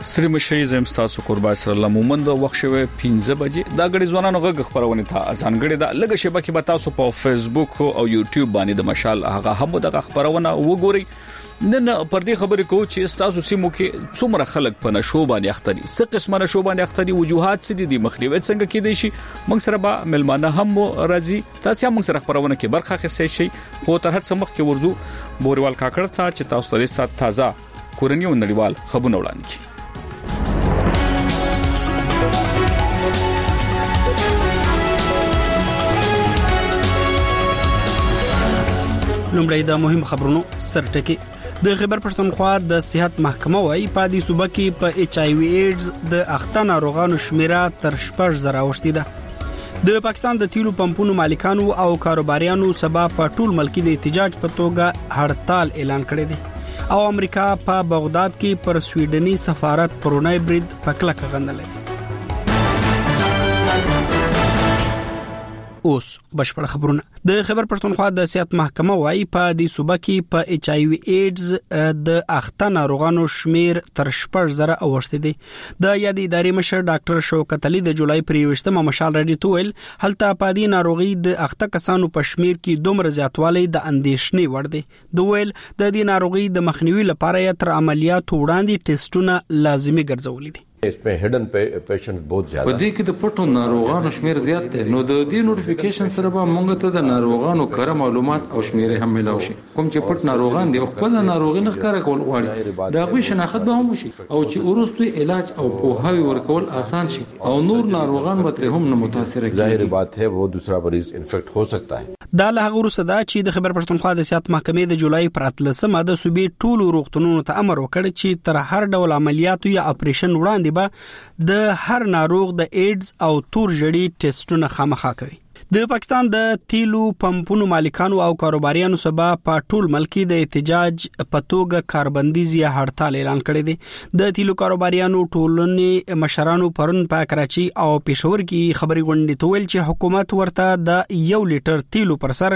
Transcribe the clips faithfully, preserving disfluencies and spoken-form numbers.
سری مشي زم تاسو قربا سره لمومند وخت شوه پنځه بجې دا غړي ځوانانو غږ خبرونه تا ځانګړي دا لږ شبکې به تاسو په فیسبوک او یوټیوب باندې د مشال هغه هم د خبرونه وګورئ. نن پر دې خبرې کوو چې تاسو سیمو کې څومره خلک په نشو باندې اختري څه قسمه نشو باندې اختري وجوهات څه دي مخنیوي څنګه کېدای شي موږ سره به ملمانه هم راځي تاسو هم موږ سره خبرونه کې برخه اخیستئ شي خو تر هڅه مخ کې ورزو بوریوال کاکړ ته چې تاسو ته سات تازه کورنۍ او نړیوال خبرونه وړاندې کړي. لومړی د مهم خبرونو سرټکی. د خیبر پښتونخوا د صحت محکمه وايي په دې صوبه کې په ایچ آی وی ایډز د اخته ناروغانو شمیره تر شپږ زره اوښتې ده. د پاکستان د تیلو پمپونو مالکانو او کاروباریانو سبا په ټول ملکی د احتجاج په توګه هړتال اعلان کړی دی او امریکا په بغداد کې پر سویډني سفارت پرونای برید په کلکه غندلې. اوس بشپړ خبرونه. د خیبر پښتونخوا د صحت محکمه وايي په دې صوبه کې په ایچ آی وی ایډز د اخته ناروغانو شمیر تر شپږ زره اوښتې دي. د یادې ادارې مشر ډاکټر شوکت علي د جولای پر یوویشتمه مشال راډیو ته ویل هلته په دې ناروغي د اخته کسانو په شمیر کې دومره زیاتوالی د اندېښنې وړ دی. د ویل د دې ناروغي د مخنیوي لپاره یې تر عملیاتو وړاندې ټیسټونه لازمي ګرځولي دي. इसमें hidden patients बहुत ज्यादा په دې کې د پټو ناروغانو شمیر زیات دی نو د دې نوټیفیکیشن سره به موږ ته د ناروغانو کره معلومات او شمیرې هم ملو شي کوم چې پټ ناروغان دي خپل ناروغي نه ښکار کول غواړي دا غوښ شناخت به هم شي او چې ورستوي علاج او پوهاوی ورکول آسان شي او نور ناروغان به تر هم نه متاثر کیږي. ظاهر بات ہے وہ دوسرا مریض انفیکٹ ہو سکتا ہے. دا له هغه وروسته دا چې د خیبر پښتونخوا د صحت محکمې د جولای پر اتلسمه د صوبې ټولو روغتونونو ته امر وکړ چې تر هر ډول عملیاتو یا اپریشن وړاندې به د هر ناروغ د ایډز او تور ژړی ټیسټونه خامخا کوي. د پاکستان د تیلو پمپونو مالکانو او کاروباریانو سبا په ټول ملکی د احتجاج په توګه کاربندیز یا هړتال اعلان کړی دی. د تیلو کاروباریانو ټولنې مشرانو پرون په کراچي او پېښور کې خبري غونډې ته ویل چې حکومت ورته د یو لیټر تیلو پر سر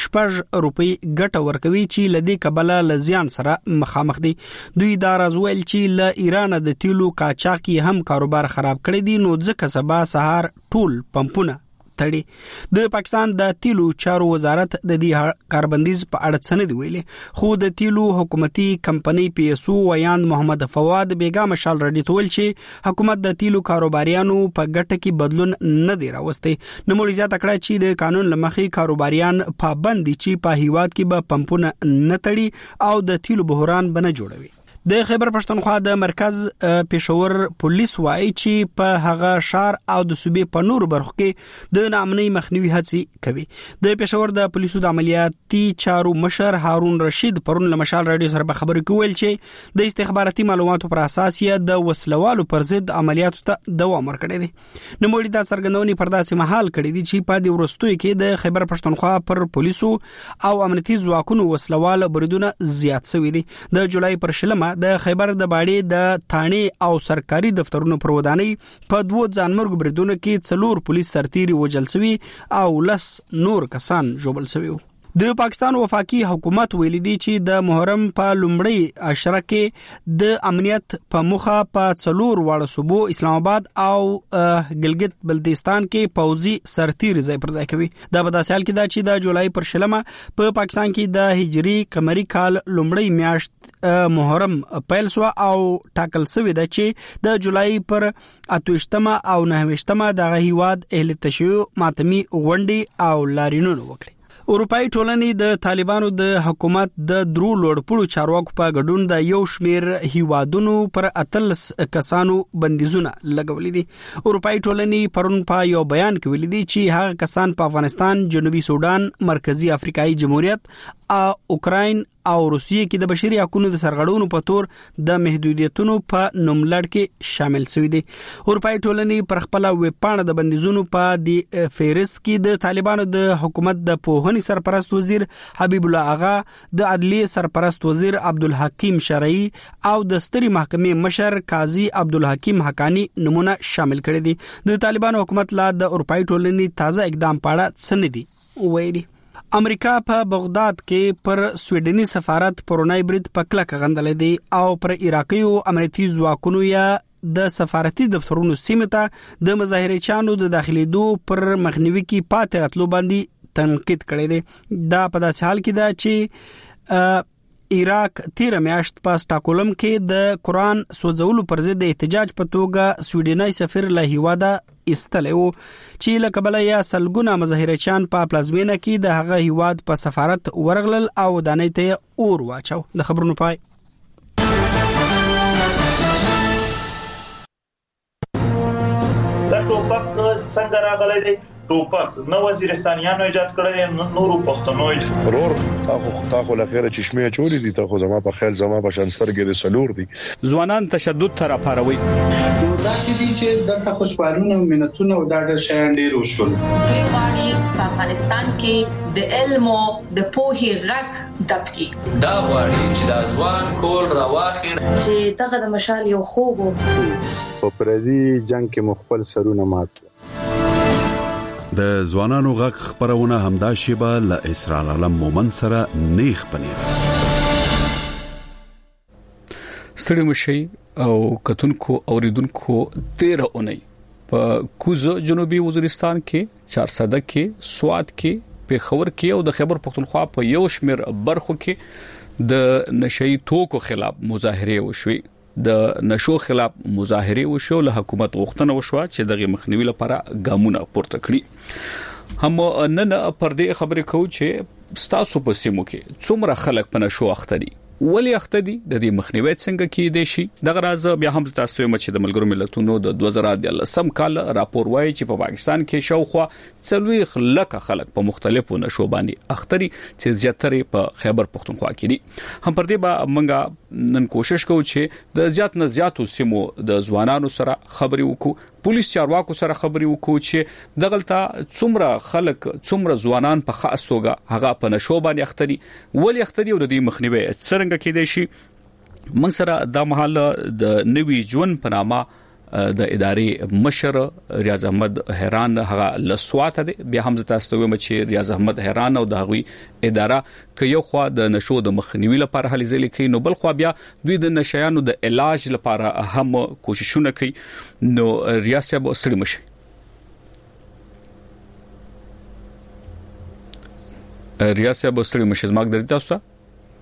شپږ روپۍ ګټه ورکوي چې لدی کبله لزیان سره مخامخ دي. دوی دا راز ویل چې ل ایران د تیلو قاچاقي هم کاروبار خراب کړی دی نو ځکه سبا سهار ټول پمپونه تړي. د پاکستان د تیلو چارو وزارت د دې کاربندیز په اړه څه نه دی ویلي خو د تیلو حکومتي کمپنۍ پی اس او ویاند محمد فواد بیگا مشال راډیو ته ویل چې حکومت د تیلو کاروباریانو په ګټه کې بدلون نه دی راوستي. نوموړي زیاته کړه چې د قانون لمخې کاروباریان پابند دي چې په هیواد کې به پمپونه نه تړي او د تیلو بحران بنه جوړوي. د خیبر پښتونخوا د مرکز پېښور پولیس وايي چې په هغه شهر او د صوبې په نور برخو کې د ناامنۍ مخنیوي هڅې کوي. د پېښور د پولیسو د عملیاتي چارو مشر هارون رشید پرون له مشال راډیو سره په خبرو کې ویل چې د استخباراتي معلوماتو پر اساس یې د وسلوالو پر ضد عملیاتو ته دوام ورکړی دی. نوموړي دا څرګندونې پر داسې مهال کړې دي چې په دې وروستیو کې د خیبر پښتونخوا پر پولیسو او امنیتي ځواکونو وسلوال بریدونه زیات شوي دي. د جولای پر شلمه د خیبر د باډي د تانې او سرکاري دفترونو پر ودانۍ په دوه ځانمرګ بریدونو کې څلور پولیس سرتیري وژل شوي او لس نور کسان ژوبل شوي. د پاکستان وفاقي حکومت ویلي دی چې د محرم په لومړۍ عشره کې د امنیت په مخه په څلور واړه صوبو اسلام آباد او ګلګت بلتستان کې پوځي سرتیر ځای پر ځای کوي. دا په داسې حال کې دا چې د جولای پر شلمه په پاکستان کې د هجري قمري کال لومړۍ میاشت محرم پیل شو او ټاکل شوی دی چې د جولای پر اتوشتمه او نهوشتمه د هیواد اهل تشیع ماتمي غونډې او لارینونه وکړي. اروپאי ټولنې د طالبانو د حکومت د درو لوړپوړو چارواکو په ګډون د یو شمیر هیوادونو پر اتلس کسانو بندیزونه لګولې دي. اروپאי ټولنې پرون په یو بیان کې ویلي دي چې هغه کسان په افغانستان، جنوبي سودان، مرکزی افریقایي جمهوریت او اوکراین او روسیې کې د بشري حقوقو د سرغړونو په تور د محدودیتونو په نوملړ کې شامل شوی دي. اروپאי ټولنې پر خپل ویب پاڼه د بندیزونو په دی فهرست کې د طالبانو د حکومت د پوهنې سرپرست وزیر حبیب الله اغا، د عدلیه سرپرست وزیر عبدالحکیم شرعی او د ستري محکمې مشر قاضي عبدالحکیم حقانی نمونه شامل کړي دي. د طالبانو حکومت لا د اروپאי ټولنې تازه اقدام پاړه څه نه دي ویلي. امریکا په بغداد کې پر سویډني سفارت پرونای برید پکله کغندلې دي او پر عراقي او امریکایي ځواکونو یا د سفارتي دفترونو سیمه ته د مظاهرچیانو د داخليدو پر مخنیوي کې پاتې راتلو باندې تنقید کړی دی. دا په داسې حال کې ده چې عراق تیر میاشت په سټاکولم کې د قرآن سوځولو پر ضد احتجاج په توګه سویډني سفیر له هیواده استلو چې له کبله یا سلګونه مظاهرچیان په پلازمینه کې د هغه هیواد په سفارت ورغلل او دانې ته اور واچو. د خبرونو پای. دا ټوپک څنګه راغلی دی؟ ټوپک نو وزیرستانیانو ایجاد کړی، نورو پښتنو ضرور تاخو تاخو لخيره چشمه چولې دي، تاخو زما په خیال زما په شانسترګې د سلور دي. ځوانان تشدد تر پاروي دا چې دي چې د خوشحالونه او منتونه او دا د شیان ډیر وشول. دوی غواړي په افغانستان کې د علم او د پوهې غږ دبکي. دا غواړي چې د ځوان کول راواخیر چې دغه د مشال یو خوب په پردي جنگ کې مخبل سرونه مات. د ځوانانو غږ خبرونه همدا شیبه له اسرائیل علم مومن سره نیخ پنیر. ستړي مشي او کتونکو اوریدونکو تیره اونۍ په کوزه جنوبي وزیرستان کې چارسده کې سوات کې پیښور کې او د خیبر پختونخوا په یو شمیر برخو کې د نشئی توکو خلاف مظاهره وشوي. د نشو خلاف مظاهره وشو، له حکومت غوښتنه وشو چې دغه مخنیوي لپاره ګامونه پورته کړي. هم نن پر دې خبرې کوو چې ستاسو په سیمو کې څومره خلک په نشو اخته دي، ولی اخته دي، د دې مخنیوي څنګه کېدای شي. دغه راز بیا هم تاسو ته مچ د ملګرو ملتونو د دوه زره دولسم کال راپور وایي چې په پاکستان کې شاوخوا څلويخ لک خلک په مختلفو نشو باندې اخته دي چې زیاتره په خیبر پختونخوا کې دي. هم پر دې به موږ نن کوشش کوو چې د زیات نه زیاتو سیمو د ځوانانو سره خبرې وکړو، پولیس چارواکو سره خبرې وکړو چې دغلته څومره خلک څومره ځوانان په خاص توګه هغه په نشو باندې اخته دي، ولی اخته دي او د دې مخنیوي څنګه کېدای شي. موږ سره د محل د نوي ژوند په نامه د ادارې مشر ریاض احمد حیران هغه لسوات دی. بیا هم تاسو ته وایم چې ریاض احمد حیران او د هغوی اداره کې یو خوا د نشو د مخنیوي لپاره هلې ځلې کوي، نو بل خوا بیا دوی د نشایانو د علاج لپاره هم کوششونه کوي. نو ریاض صاحب ستړي مشي. ریاض صاحب ستړي مشي زموږ درته تاسو ته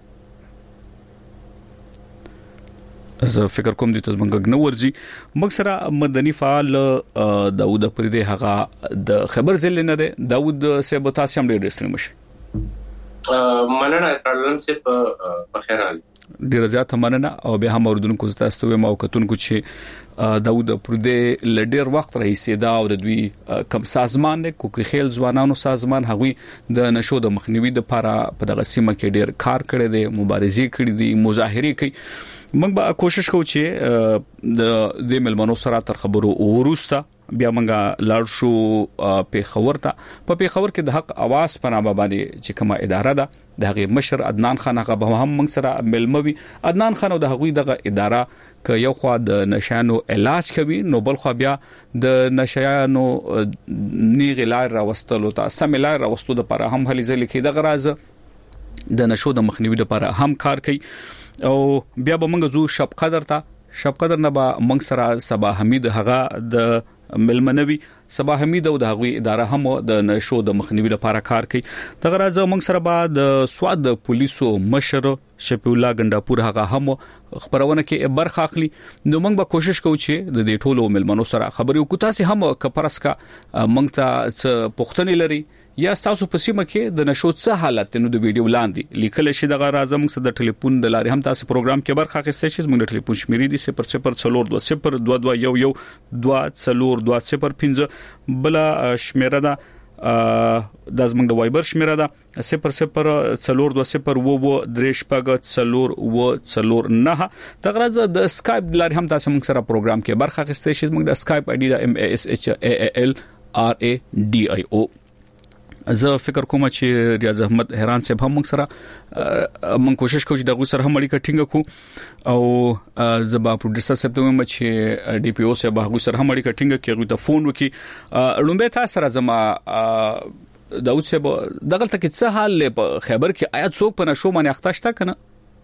زه فکر کوم د تاسو نو ورځي. موږ سره مدني فعال داوود پردې هغه د خبر ځل نه دی. داوود صاحب تاسو هم ډېر ستړي مشي. مننه کارلن صاحب، په خیر حال. ډیر زیات مننه او به هم اوردونکو تاسو ته مو کتونکو چې داوود پردې لډیر وخت رئیس دا او د دوی کم سازمان نه کوکي خیل ځوانانو سازمان هغوی د نشو د مخنیوي د لپاره په دغه سیمه کې ډیر کار کړی دی، مبارزې کړې دي، مظاهره کوي. موږ به کوشش کوو چې د دې ملمنو سره تر خبرو وروسته بیا موږ لاړ شو پیښور ته. په پیښور کې د حق اواز په نامه باندې چې کومه اداره ده د هغه مشر عدنان خان هغه به هم موږ سره ملموي. عدنان خان او د هغوی دغه اداره ک یو خوا د نشانو علاج کوي، نو بل خوا بیا د نشانو نیغ لار راوستلو ته سم لار راوستلو لپاره هم هلي ځلې کې د غراز د نشو د مخنیوي لپاره هم کار کوي. او بیا به موږ زو شب قدر ته شب قدر نه به موږ سره صبا حمید هغه د ملمنوي صبا حمید او د هغوی اداره هم د نشو د مخنیوي لپاره کار کوي. دغه راز موږ سره به د سواد د پولیسو مشر شفیع الله ګنداپور هغه هم خبرونه کې برخه اخلي. نو موږ به کوشش کوو چې د دې ټولو ملمنو سره خبرې وکړو. تاسو هم کپرسکا موږ ته څه پوښتنې لري یا تاسو په سیمه کې د نشو څه حالت نو د ویډیو لاندې لیکل شي. دغه راز موږ سره د ټلیفون د لارې هم تاسو پروګرام کې برخه اخیستئ شئ. موږ د ټلیفون شمیرې دي صفر صفر څلور دوه صفر دوه دوه یو یو دوه څلور دوه صفر پنځه. بل شمیره ده د زمنګ د وایبر شمیره ده صفر صفر څلور دوه صفر و و درې شپږ څلور و څلور نه. دغه راز د اسکایپ د لارې هم تاسو موږ سره پروګرام کې برخه اخیستئ شئ. موږ د اسکایپ آی ډي د ام ا اس ایچ ا ال ار ا ډي آی او. زه فکر کوم چې ریاض احمد حیران صاحب هم موږ سره موږ کوشش کوو چې دغه سره هم اړیکه ټینګ کړو او زبا پروډوسر صاحب ته وایم چې ډي پی او صاحب هغه سره هم اړیکه ټینګ کړي، هغه ته فون وکړي. لومبه تاسو سره زما داود صاحب دغه تک څه حال په خیبر کې آیا څوک په نشو باندې اخته شته کنه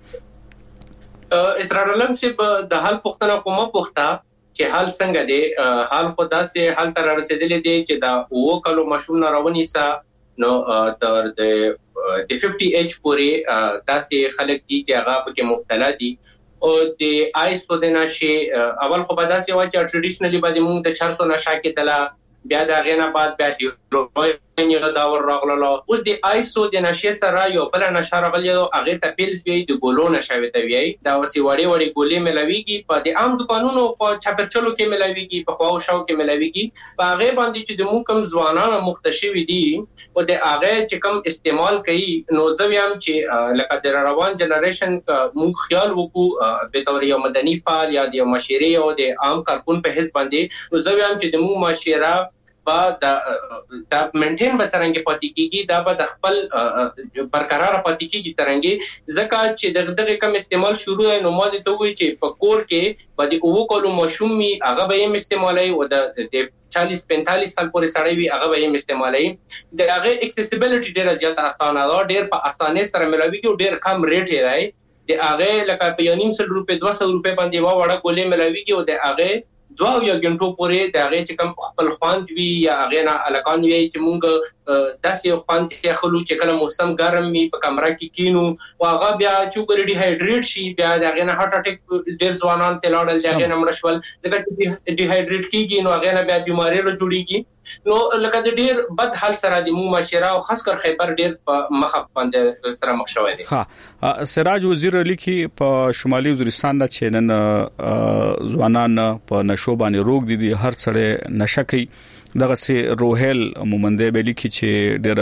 اسرار علم صاحب د حال پختنه کومه پختا چې حال څنګه دی حال خدا سه حال تر رسیدلې دی چې دا وو کلو مشوم راونی سا نو تر د پنځه ایچ پورې داسې خلک دي چې هغه په مبتلا دي او د آیسو د نشي اول خو به داسې و چې ټریډیشنلی باندې موږ د چارسو نشه کې تلا بیا دا غینا بعد بیا هیروین یو دا ور راغله اوس د آیسو د نشه سره یو بل نشه راغلی او هغه ته پیلز وی د ګولو نشه وی ته وی دا وسی وړي وړي ګولې ملويږي په د عام دکانونو په چاپرچلو کې ملويږي په خواو شاو کې ملويږي په هغه باندې چې د مو کم ځوانانو مختشوي دي او د هغه چې کم استعمال کوي نو زویم چې لکه د روان جنریشن موږ خیال وکړو به تور یو مدني فعال یا د مشورې او د عام کارکون په حساب باندې نو زویم چې د مو مشوره با دا دا مینټین بسرنګ پاتې کیږي دا به د خپل برقرار پاتې کیږي ترنګي ځکه چې دغه کم استعمال شروع نو ماده ته وی چې په کور کې باندې او کولو مشومي هغه به یې استعمالي او د چالیس پینتالیس سال پورې سړی وي هغه به یې استعمالي د هغه اکسیسیبিলিټي ډیر زیات اسانه ده ډیر په اسانه سره ملوي او ډیر کم ریټ یې راي د هغه لکه په یو نیم سل روپے دوه سوه روپے باندې وا وړه ګولې ملوي او د هغه دوا یو غنټو پورې د هغه چې کوم خپل خواند وی یا هغه نه الکان وی چې مونږ داسې خواند ته خلو چې کله موسم ګرم وي په کمره کې کینو او هغه بیا چې ګری ډي هایډریټ شي بیا د هغه نه هارت اٹیک ډیر ځوانان ته لاړل د هغه نه مړشول ځکه چې ډي هایډریټ کیږي نو هغه نه بیا بیماری له جوړیږي نو لکه د ډیر بد حال سره د مو مشره او خاص کر خیبر ډیر په مخ باندې سره مخ شوی دی ها سراج وزیر لیکي په شمالي وزیرستان د چینن ځوانان په نشو باندې روغ دي هر څړې نشکی دغه سي روهل مومنده به لیکي چې ډیر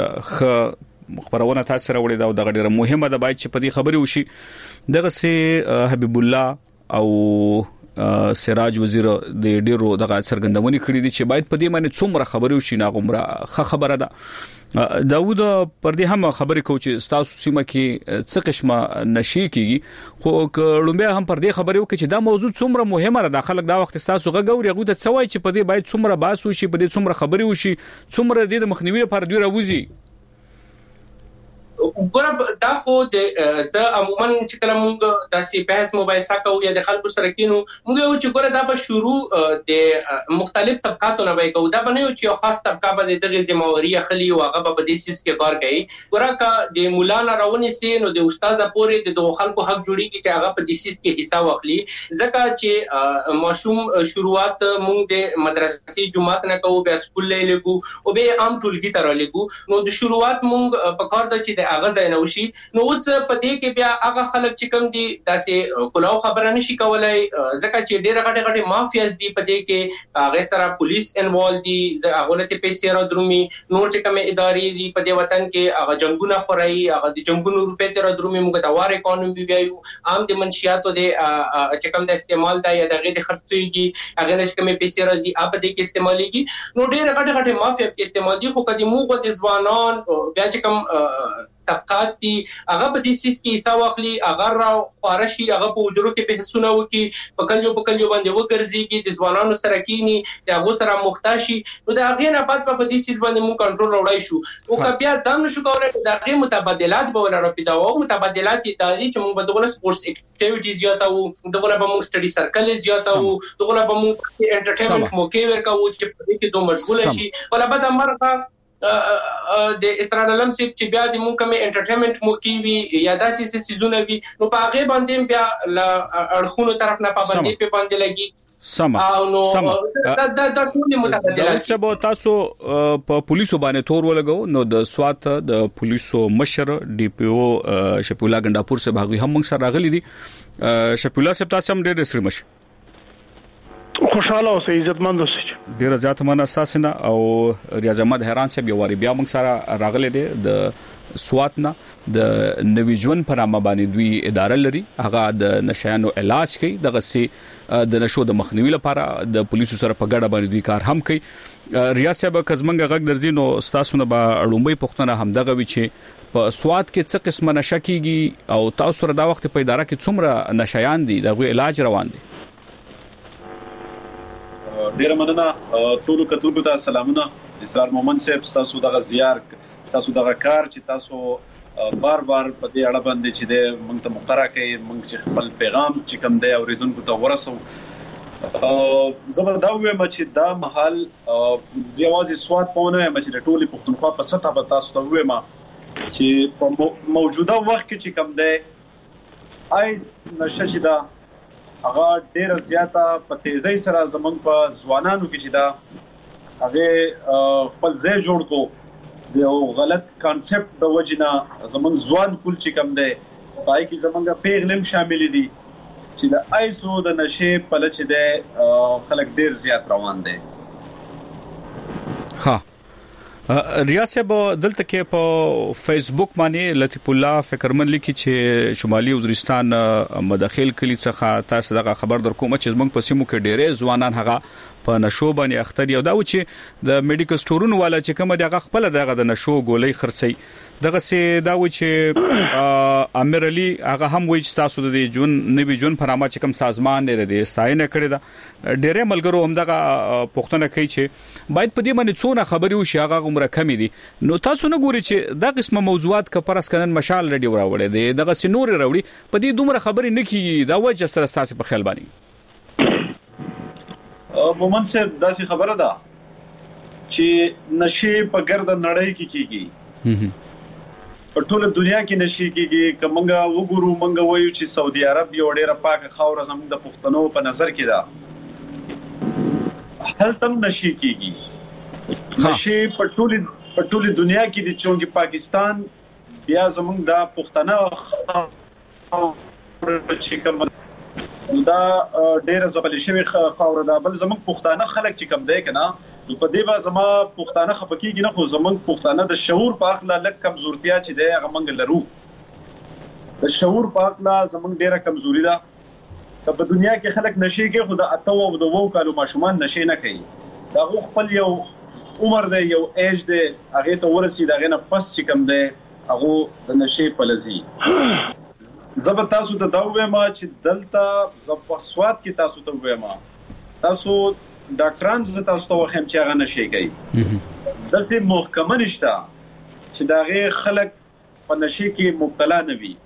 خ خبرونه تاسو سره وړي دا دغه ډیره مهمه ده باید چې په دې خبري وشي دغه سي حبیب الله او سراج وزیر د ډیرو دغه سرګندونی کړی دي چې باید په دې باندې څومره خبري وشي ناغمره خه خبره ده داوود پر دې هم خبرې کو چې تاسو سیمه کې څه قسمه نشي کیږي خو لومبه هم پر دې خبرې وکړي چې دا موضوع څومره مهمه ده داخله دا وخت تاسو غوړي غوډه څه وای چې په دې باید څومره باس وشي په دې څومره خبري وشي څومره د مخنیوي لپاره دوی راوځي ګور دا خو د ز عموما چې کله موږ داسې بحث مباحثه کوو یا د خلکو سره کینو موږ یو چې ګور دا په شروع د مختلف طبقاتو نه وای کوو دا بنه یو چې خاص طبقه به دغه ذمہواری اخلي او هغه په دې سیس کې کار کوي ګور کا د مولانا راونی سي نو د استاد پورې د دوه خلکو حق جوړیږي چې هغه په دې سیس کې حصہ واخلي ځکه چې ماشوم شروعات موږ د مدرسې جمعات نه کوو بیا سکول لګو او به عام ټولګي تر لګو نو د شروعات موږ په کار د چې هغه ځای نه وشي نو اوس په دې کې بیا هغه خلک چې کوم دي داسې کلاو خبره نشي کولای ځکه چې ډېر غټه غټه مافیاز دي په دې کې هغه سره پولیس انوالو دي هغه له پیسې را درومي نور چې کوم ادارې دي په دې وطن کې هغه جنگونه خورای هغه د جنگونو روپې ته را درومي موږ د وار اکانومي ویو عام د منشياتو د چې کوم د استعمال دا یا دغه د خرڅيږي هغه نش کوم پیسې راځي اپ دې کې استعماليږي نو ډېر غټه غټه مافیا کې استعمال دي خو کدي موږ د ځوانان بیا چې کوم طبقات دي هغه په دې سیس کې حصہ واخلي هغه را خارشي هغه په وجرو کې بحثونه وکي په کلیو په کلیو باندې وګرځيږي د ځوانانو سره کینی د هغه سره مختاشي نو د هغه نه بعد په دې سیس باندې مو کنټرول وړای شو او کبیا دم نشو کولای د هغه متبادلات به ولر پیدا او متبادلات دي چې موږ په دغه سپورتس اکټیویټیز زیاتو دغه به موږ سټډي سرکل زیاتو دغه به موږ انټرټینمنت موکي ورکو چې په دې کې دوه مشغوله شي ولا بعد امرغه د اسرائیل علم سي چې بیا د مونږ کومه انټرټینمنت مو کی وی یا داسې سيزونه وی نو په هغه باندې بیا اړخونو طرف نه پابندي په باندې لګي سم سم دا دا د ټول متبادلات سبا تاسو په پولیسو باندې تور ولګو نو د سوات د پولیسو مشر ډي پی او شپولا ګنداپور سے باغوي هم موږ سره راغلي دي شپولا صاحب تاسو هم ډېر سره مشه خوشاله اوسئ عزتمند اوسئ ډیر ځات من اساسنه او ریاض احمد حیران صاحب یو واری بیا موږ سره راغلي دي د سواتنا د نوی ژوند پر امه باندې دوی اداره لري هغه د نشایانو علاج کوي دغه سي د نشو د مخنیوي لپاره د پولیسو سره په ګډه باندې دوی کار هم کوي ریاض صاحب کزمنګ غږ درځي نو تاسو نه به اړومبي پښتنه هم دغه وی چې په سوات کې څه قسمه نشه کیږي او تاسو سره دا وخت په اداره کې څومره نشایان دي دغه علاج روان دي ډیر مننه ټول کتونکو ته سلامونه اسرار مومن صاحب تاسو دغه زیار تاسو دغه کار چې تاسو بار بار په دې اړه باندې چې د موږ ته مقرره کوي موږ چې خپل پیغام چې کوم دی اوریدونکو ته ورسو زبر دا وې چې دا محل ځوازي سواد پونه چې د ټولي پښتونخوا په سطح په تاسو ته وې ما چې په موجوده وخت کې چې کوم دی ایس نشه چې دا هغه ډېر زیاته په تیزی سره زمونږ په ځوانانو کې چې دا هغه خپل ځای جوړ کو یو غلط کانسپټ د وجنا زمونږ ځوان کول چې کوم دی پای کې زمونږ پیغلم شامل دي چې د ایسو د نشه په لچ دی خلک ډېر زیات روان دي. ها ریاست به دلته کې په فیسبوک باندې لطیف الله فکرمن لیکي چې شمالي وزیرستان مداخل کلی څخه تاسو دغه خبر در کوم چې زمونږ په سیمو کې ډېرې ځوانان هغه په نشو باندې اختر یو دا و چې د میډیکل سټورونو والا چې کوم دغه خپل دغه د نشو ګولۍ خرڅي دغه سي دا و چې امیر علي هغه هم وایي چې تاسو د جون نوي جون فرامه چې کوم سازمان لري د ستاینه کړی دا ډېرې ملګرو هم دغه پښتنه کوي چې باید په دې باندې څونه خبري وشي هغه عمر کمی دي نو تاسو نه ګوري چې دا قسمه موضوعات ک پرس کنن مشال لري وراوړي دي دغه سينور راوړي په دې دومره خبري نه کیږي دا وجه سره تاسو په خیال باندې مومن صاحب داسې خبره ده چې نشي په ګرد نړۍ کې کیږي په ټوله دنیا کې نشي کیږي کومنګا وګورو منګا وایو چې سعودي عرب یو ډېره پاکه خاور زموږ د پښتنو په نظر کې ده هل تم نشي کیږي نشي په ټوله په ټوله دنیا کې د چونګي پاکستان بیا زموږ د پښتنو چې کوم دا ډېر زبل شوی خاور ده بل زموږ پښتانه خلک چې کم دی کنه په دې با زما پښتانه خپکیږي نه خو زموږ پښتانه د شعور په اخلا لک کمزورتیا چې دی هغه منګ لرو د شعور په اخلا زموږ ډېره کمزوري ده په دنیا کې خلک نشي کې خو د اتو او د وو کالو ماشومان نشي نه کوي دا خپل یو عمر دی یو ایج دی هغه ته ورسي دغه نه پس چې کم دی هغه د نشي په لذي زب تاسو ته دا وېما چې دلته زب سواد کې تاسو ته وېما تاسو ډاکټران ز تاسو ته وخم چې هغه نشي کوي دسه محکمه نشته چې داغه خلک په نشي کې مبتلا نه وي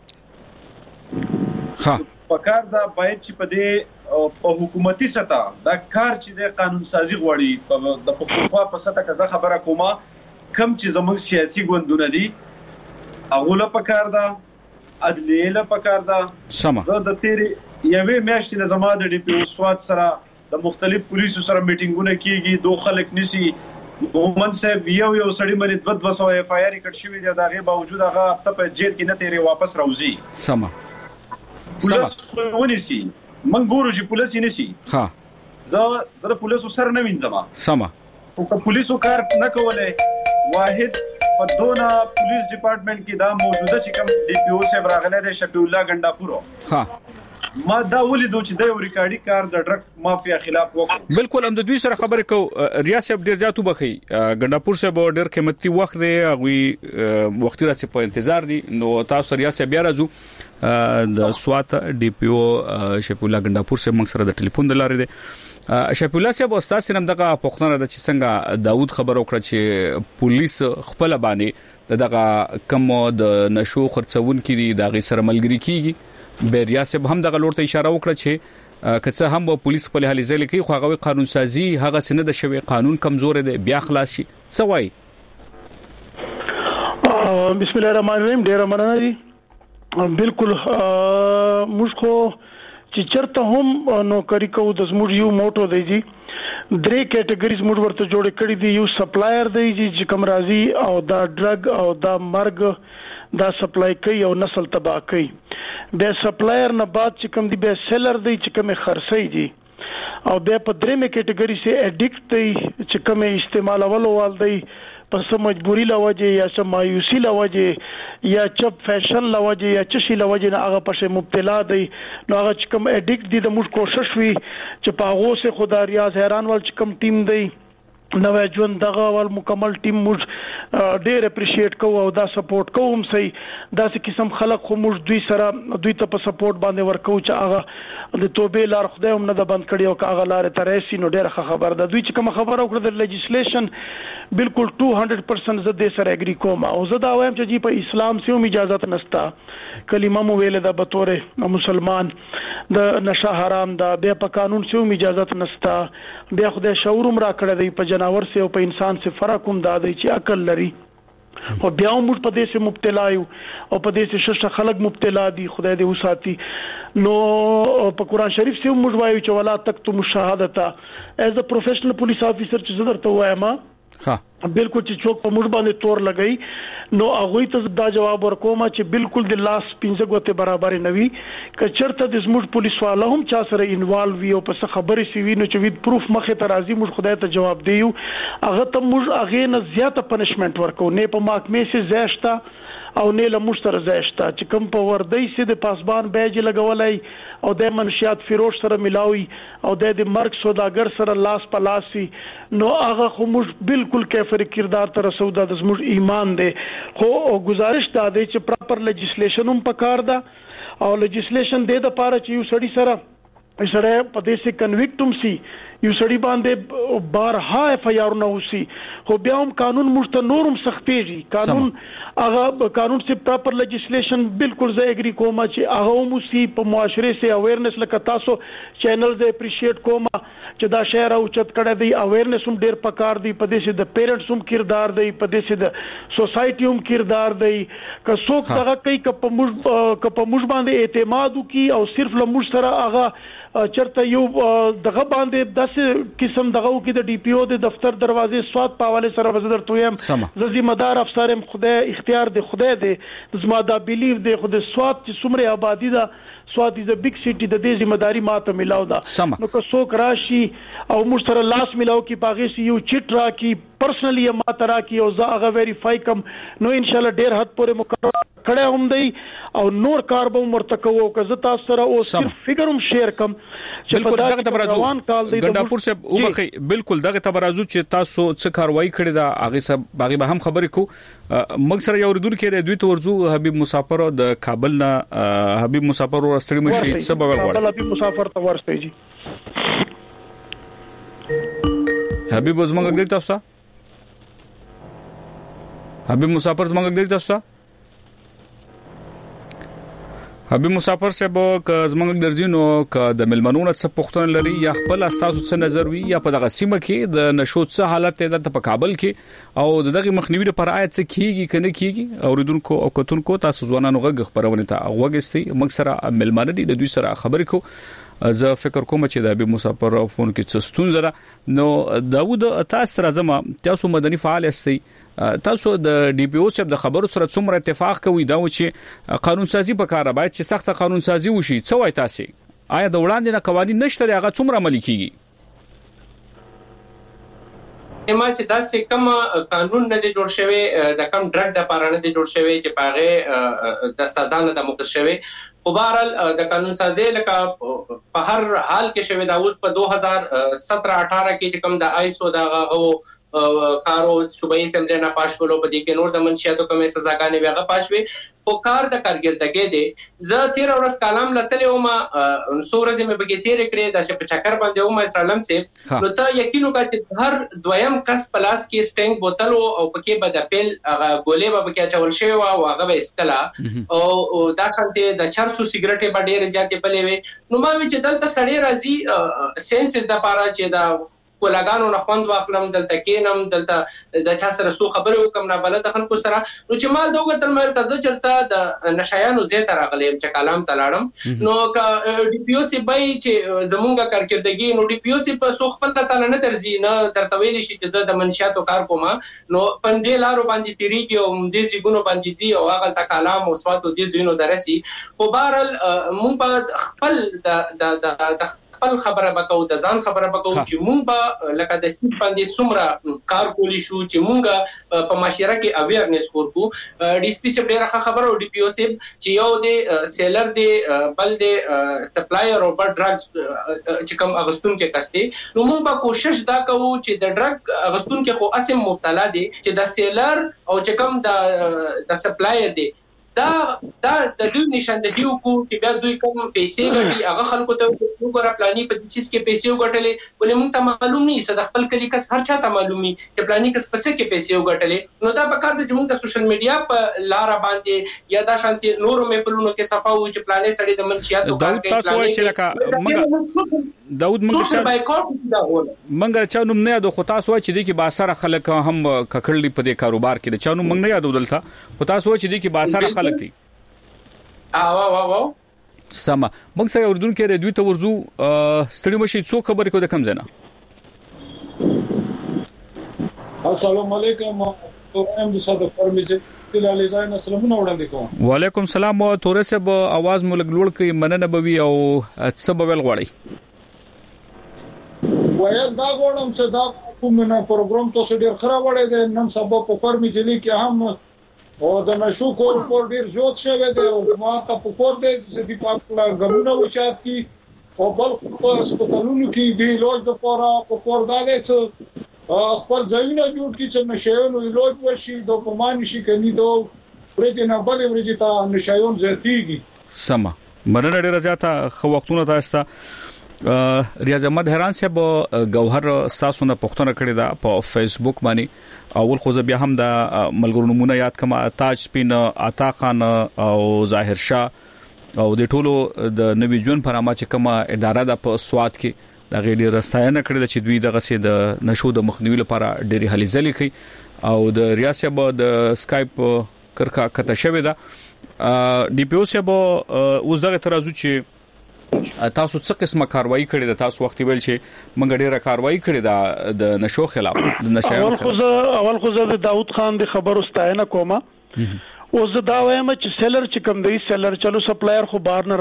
ها پکار دا باید چې په دې په حکومتي سطح دا کار چې د قانون سازي غوړي د پښتونخوا په سطح کې دا خبره کومه کم چې زموږ سیاسي ګوندونه دي هغه له پکار دا عدلیه له پکار دا سم زه د تیری یوې میاشتې نه زما د ډي پی او سواد سره د مختلف پولیسو سره میټینګونه کیږي دوه خلک نسی مومن صاحب یو یو سړی باندې دوه دوه سو اف آی آر کټ شوی دی دغه باوجود هغه هفته په جیل کې نه تیری واپس راوځي سم سم ونیسی من ګورو چې پولیس یې نسی ها زه زه د پولیسو سره نه وینځم سم او که پولیسو کار نه کوله واحد په دونه پولیس ډپارټمنټ کې دا موجوده چې کوم ډي پی او صاحب راغله د شفیع الله ګنداپورو ها ما دا ولیدو چې د یو ریکارډي کار د ډرګ مافیا خلاف وکړ بالکل هم د دوی سره خبرې کو ریاست ډیر زیاتو بخي ګنداپور صاحب ډیر قیمتي وخت دی هغه وخت راځي په انتظار دي نو تاسو ریاست بیا راځو د سوات ډي پی او شفیع الله ګنداپور صاحب موږ سره د ټلیفون د لارې دی شفیع الله صاحب استاد سینم دغه پښتنه د چې څنګه داوود خبر وکړه چې پولیس خپل باندې دغه کم د نشو خرڅون کې دي دغه سره ملګری کیږي بیریا صاحب هم دغه لور ته اشاره وکړه چې کڅه هم پولیس خپل حالي ځای لیکي خو هغه قانون سازي هغه سند د شوی قانون کمزور دی بیا خلاص شي څه وایي بسم الله الرحمن الرحیم ډیر مننه دي بالکل موږ خو چې چرته هم نوکری کوو د زموږ یو موټو دی جی درې کټګریز موږ ورته جوړ کړی دی یو سپلایر دی چې کوم راځي او دا ډرګ او دا مرګ دا سپلای کوي او نسل تباہ کوي بیا سپلایر نه بعد چې کوم دی بیا سیلر دی چې کوم خرڅي دي او بیا په درې مې کټګری سي اډیکټ دی چې کوم استعمال اولو وال دی پس مجبوری لوجه یا سم مایوسی لوجه یا چپ فیشن لوجه یا چشي لوجه نه هغه پښه مبتلا دی نو هغه چې کوم اډیکټ دی د موږ کوشش وی چې پاغو سه خدا ریاض حیران ول چې کوم ټیم دی نو ژوند دغه ول مکمل ټیم موږ ډېر اپریشیټ کوو او دا سپورټ کوم سي دا څه قسم خلک خو موږ دوی سره دوی ته په سپورټ باندې ورکو چې هغه د توبې لار خدای هم نه د بند کړی او هغه لار ترېسي نو ډېر خبر ده دوی چې کوم خبر او کړ د لیجسلیشن بالکل two hundred percent زه دې سره اګری کوم او زه دا وایم چې په اسلام سیوم اجازه نشتا کلمه مو ویل دا به تور مسلمان د نشه حرام دا بیا په قانون سیوم اجازه نشتا بیا خدای شعور را کړی دی په جناور سه او په انسان سه فرق هم دا دی چې عقل لري او بیا موږ په دې سه مبتلا یو او په دې سه شش خلک مبتلا دي خدای دې وساتي نو په قران شریف سه موږ وایو چې ولا تکتم الشهادت as a professional police officer چې زه درته وایم ها بالکل چې څوک په موږ باندې تور لګئی نو هغه ته دا جواب ورکوم چې بالکل د لاس پنځه غوته برابر نه وي ک چرته د زموږ پولیس والا هم چا سره انوالو وي او په څه خبرې سی وي نو چې وید پروف مخه ته راځي موږ خدای ته جواب دیو هغه ته موږ هغه نه زیاته پنشمنت ورکو نه په محکمې سي زیشتا او نه له مشتر زیشتا چې کوم په وردی سي د پاسبان بیج لګولای او د منشيات فیروز سره ملاوي او د مرګ سوداګر سره لاس پلاسي نو هغه خو موږ بالکل کیفر کردار تر سودا د موږ ایمان دی خو گزارش دا دی چې پراپر لیجسلیشن هم پکار ده او لیجسلیشن د لپاره چې یو سړی سره سره په دې سي کنویکټم سي یو سړی باندې بارها اف آی آر نو سي خو بیا هم قانون مشته نورم سختيږي قانون هغه قانون سي پراپر لیجسلیشن بالکل زه اګری کوم چې هغه مو سي په معاشره سي اویرنس لکه تاسو چینل زه اپریشیټ کوم چې دا شهر او چت کړه دی اویرنس هم ډیر پکار دی په دې سي د پیرنټس هم کردار دی په دې سي د سوسايټي هم کردار دی که څوک هغه کوي که په موږ که په موږ باندې اعتماد وکي او صرف لموږ سره هغه چرته یو دغه باندې داسې قسم دغه کې د ډي پی او د دفتر دروازې سواد په حواله سره وزدر تویم ز ذمہدار افسرم خدای اختیار دی خدای دی زما دا بیلیف دی خدای سواد چې څومره آبادی دا سواد از ا بیگ سیټي د دې ذمہداري ماته ملاو دا نو که څوک راشي او موږ سره لاس ملاو کی باغې سی یو چټ را کی پرسنلی ماته را کی او زه هغه ویریفای کم نو ان شاء الله ډیر حد پورې مقرر کړه هم دی او نور کار به مرتکو او که زه تاسو سره او صرف فکر هم شیر کم بالکل دغه تبرازو ګنداپور صاحب وبخي بالکل دغه تبرازو چې تاسو څه کاروایی کړی دا هغه سب باغی به هم خبرې کو مګ سره یو ردون کې دوی تورزو حبیب مسافر د کابل نه حبیب مسافر ورستړي مشي سبب ورغړ حبیب مسافر ته ورستړي جی حبیب زمونږ غږ تاسو حبیب مسافر زمونږ غږ تاسو حبیب مسافر صاحب ک زمونږ درځینو ک د ملمنونو څخه پښتون لري یا خپل اساسو څخه نظر وی یا په دغه سیمه کې د نشو څخه حالت د په کابل کې او دغه مخنیوي لپاره آیت څخه کیږي کنه کیږي اوریدونکو او کتونکو تاسو ځوانانو غږ خبرونه ته وګستي مکسره ملمنه دي د دوی سره خبرې کو زه فکر کوم چې د حبیب مسافر فون کې څه ستونزه ده نو داوود تاسو راځم تاسو مدني فعال استئ تاسو د ډي پی او صاحب د خبرو سره څومره اتفاق کوي دا و چې قانون سازي په کار باید چې سخت قانون سازي وشي څه وای تاسو آیا د وړاندې نه قوانين نشته هغه څومره عملي کیږي ما چې داسې کوم قانون نه دی جوړ شوی د کم ډرګ د پاره نه دی جوړ شوی چې پاغه د سزا نه د مقصد شوی خو بهرال د قانون سازي لکه په هر حال کې شوی دا اوس په two thousand seventeen eighteen کې چې کوم د آیسو دا غو کارو صوبایي اسمبلی نه پاش کولو په دې کې نور د منشياتو کومه سزاګانې ویغه پاشوي او کار د کارګردګۍ دی زه تیر ورځ کلام لته ما سورزه مې بګی تیر کړې د ش په چکر باندې او ما اسلام سي نو ته یقین وکړه چې هر دویم کس پلاس کې سټینګ بوتل او پکې بد اپل ګولې به پکې چول شي او هغه به استلا او دا کنته د چرسو سیګریټ به ډېر زیاتې پلې وي نو ما چې دلته سړی راځي سنسز د پاره چې دا کولاګانو نه خوند واخلم دلته کېنم دلته د چا سره سو خبرو کوم نه بلته خلکو سره نو چې مال دوه تل مال تاسو چرته د نشایانو زیات راغلم چې کلام تلاړم نو ک ډي پی او سی بای چې زمونږه کارکړدګي نو ډي پی او سی په سو خپل تعالی نه ترځي نه درته ویل شي چې زه د منشاتو کار کوم نو پنځه لارو باندې تیریږي او دې سیګونو باندې سي او هغه تا کلام او سواتو دې زینو درسي خو بهرال مونږ په خپل د د خپل خبره وکاو د ځان خبره وکاو چې مونږ به لکه د سټ باندې سمره کار کولی شو چې مونږ په معاشره کې اویرنس ورکو ډي سپی څخه ډیره خبره او ډي پی او سی چې یو د سیلر دی بل د سپلایر او بل ډرګز چې کوم اغستون کې کسته نو مونږ به کوشش دا کوو چې د ډرګ اغستون کې خو اسیم مبتلا دي چې د سیلر او چې کوم د د سپلایر دی دا دا د دوی نشاندهي کو چې بیا دوی کوم پیسې ګټي هغه خلکو ته وګوره پلاني په دې چیز کې پیسې وګټلې ولې موږ ته معلوم نه یې د خپل کلی کس هر چا ته معلومي چې پلاني کس پسې کې پیسې وګټلې نو دا په کار د جمهور د سوشل میډیا په لار باندې یا دا شانتي نورو میپلونو کې صفاو چې پلانې سړي د منشياتو کار کوي تاسو وایي چې لکه منګه داود منګه منګه چا نوم نه یادو خو تاسو وایي چې د کې باسره خلک هم ککړلی په دې کاروبار کې د چا نوم منګ نه یادو دلته خو تاسو وایي چې د کې باسره خلک دي اه وا وا وا سم موږ سره اردن کې ردوی ته ورزو ستړي مشي څو خبرې کو د کم زنه السلام علیکم تورم د صدر فرمیجه تلاله ځای سلامونه وړاندې کوم وعلیکم السلام او تورې سب आवाज مو لګلوړ کوي مننه بوي او سبب ول غواړي وایي دا غواړم چې دا کوم نه پروګرام تاسو ډیر خراب وړي د نن سبا په فرمیجه لیکي هم او د مشو کور پر ډیر جوړ شوی دی او ما ته په کور دی چې په خپل غمونه وچات کی او بل په سپټالونو کې دی لوج د پورا په کور دالې چې خپل ځایونه جوړ کی چې نشایونو لوج ورشي د کومان شي کني دو پرې نه بلې ورځي ته نشایون زیاتیږي سم مننه ډیره زیاته خو وختونه تاسو ریاض احمد حیران صاحب گوهر ستاسو نه پښتنه کړی دا په فیسبوک باندې اول خو بیا هم د ملګرو نمونه یاد کما تاج سپین عطا خان او ظاهر شاه او د ټولو د نوی جون پرامه چې کما اداره د په سواد کې د غېډي رستاینه کړی چې دوی دغه سي د نشو د مخنیوي لپاره ډېری هلي ځلې کوي او د ریاست د سکایپ کرکا کته شوی دا ډي پی او سه به اوس دغه ترازو چې تاسو څه قسمه کاروایی کړې ده تاسو وخت ویل چې منګ ډیره کاروایی کړې ده د نشو خلاف د نشایو اول خو اول خو د داوود خان د خبرو ستاینه کومه او زه دا وایم چې سیلر چې کوم دی سیلر چلو سپلایر خو بار نه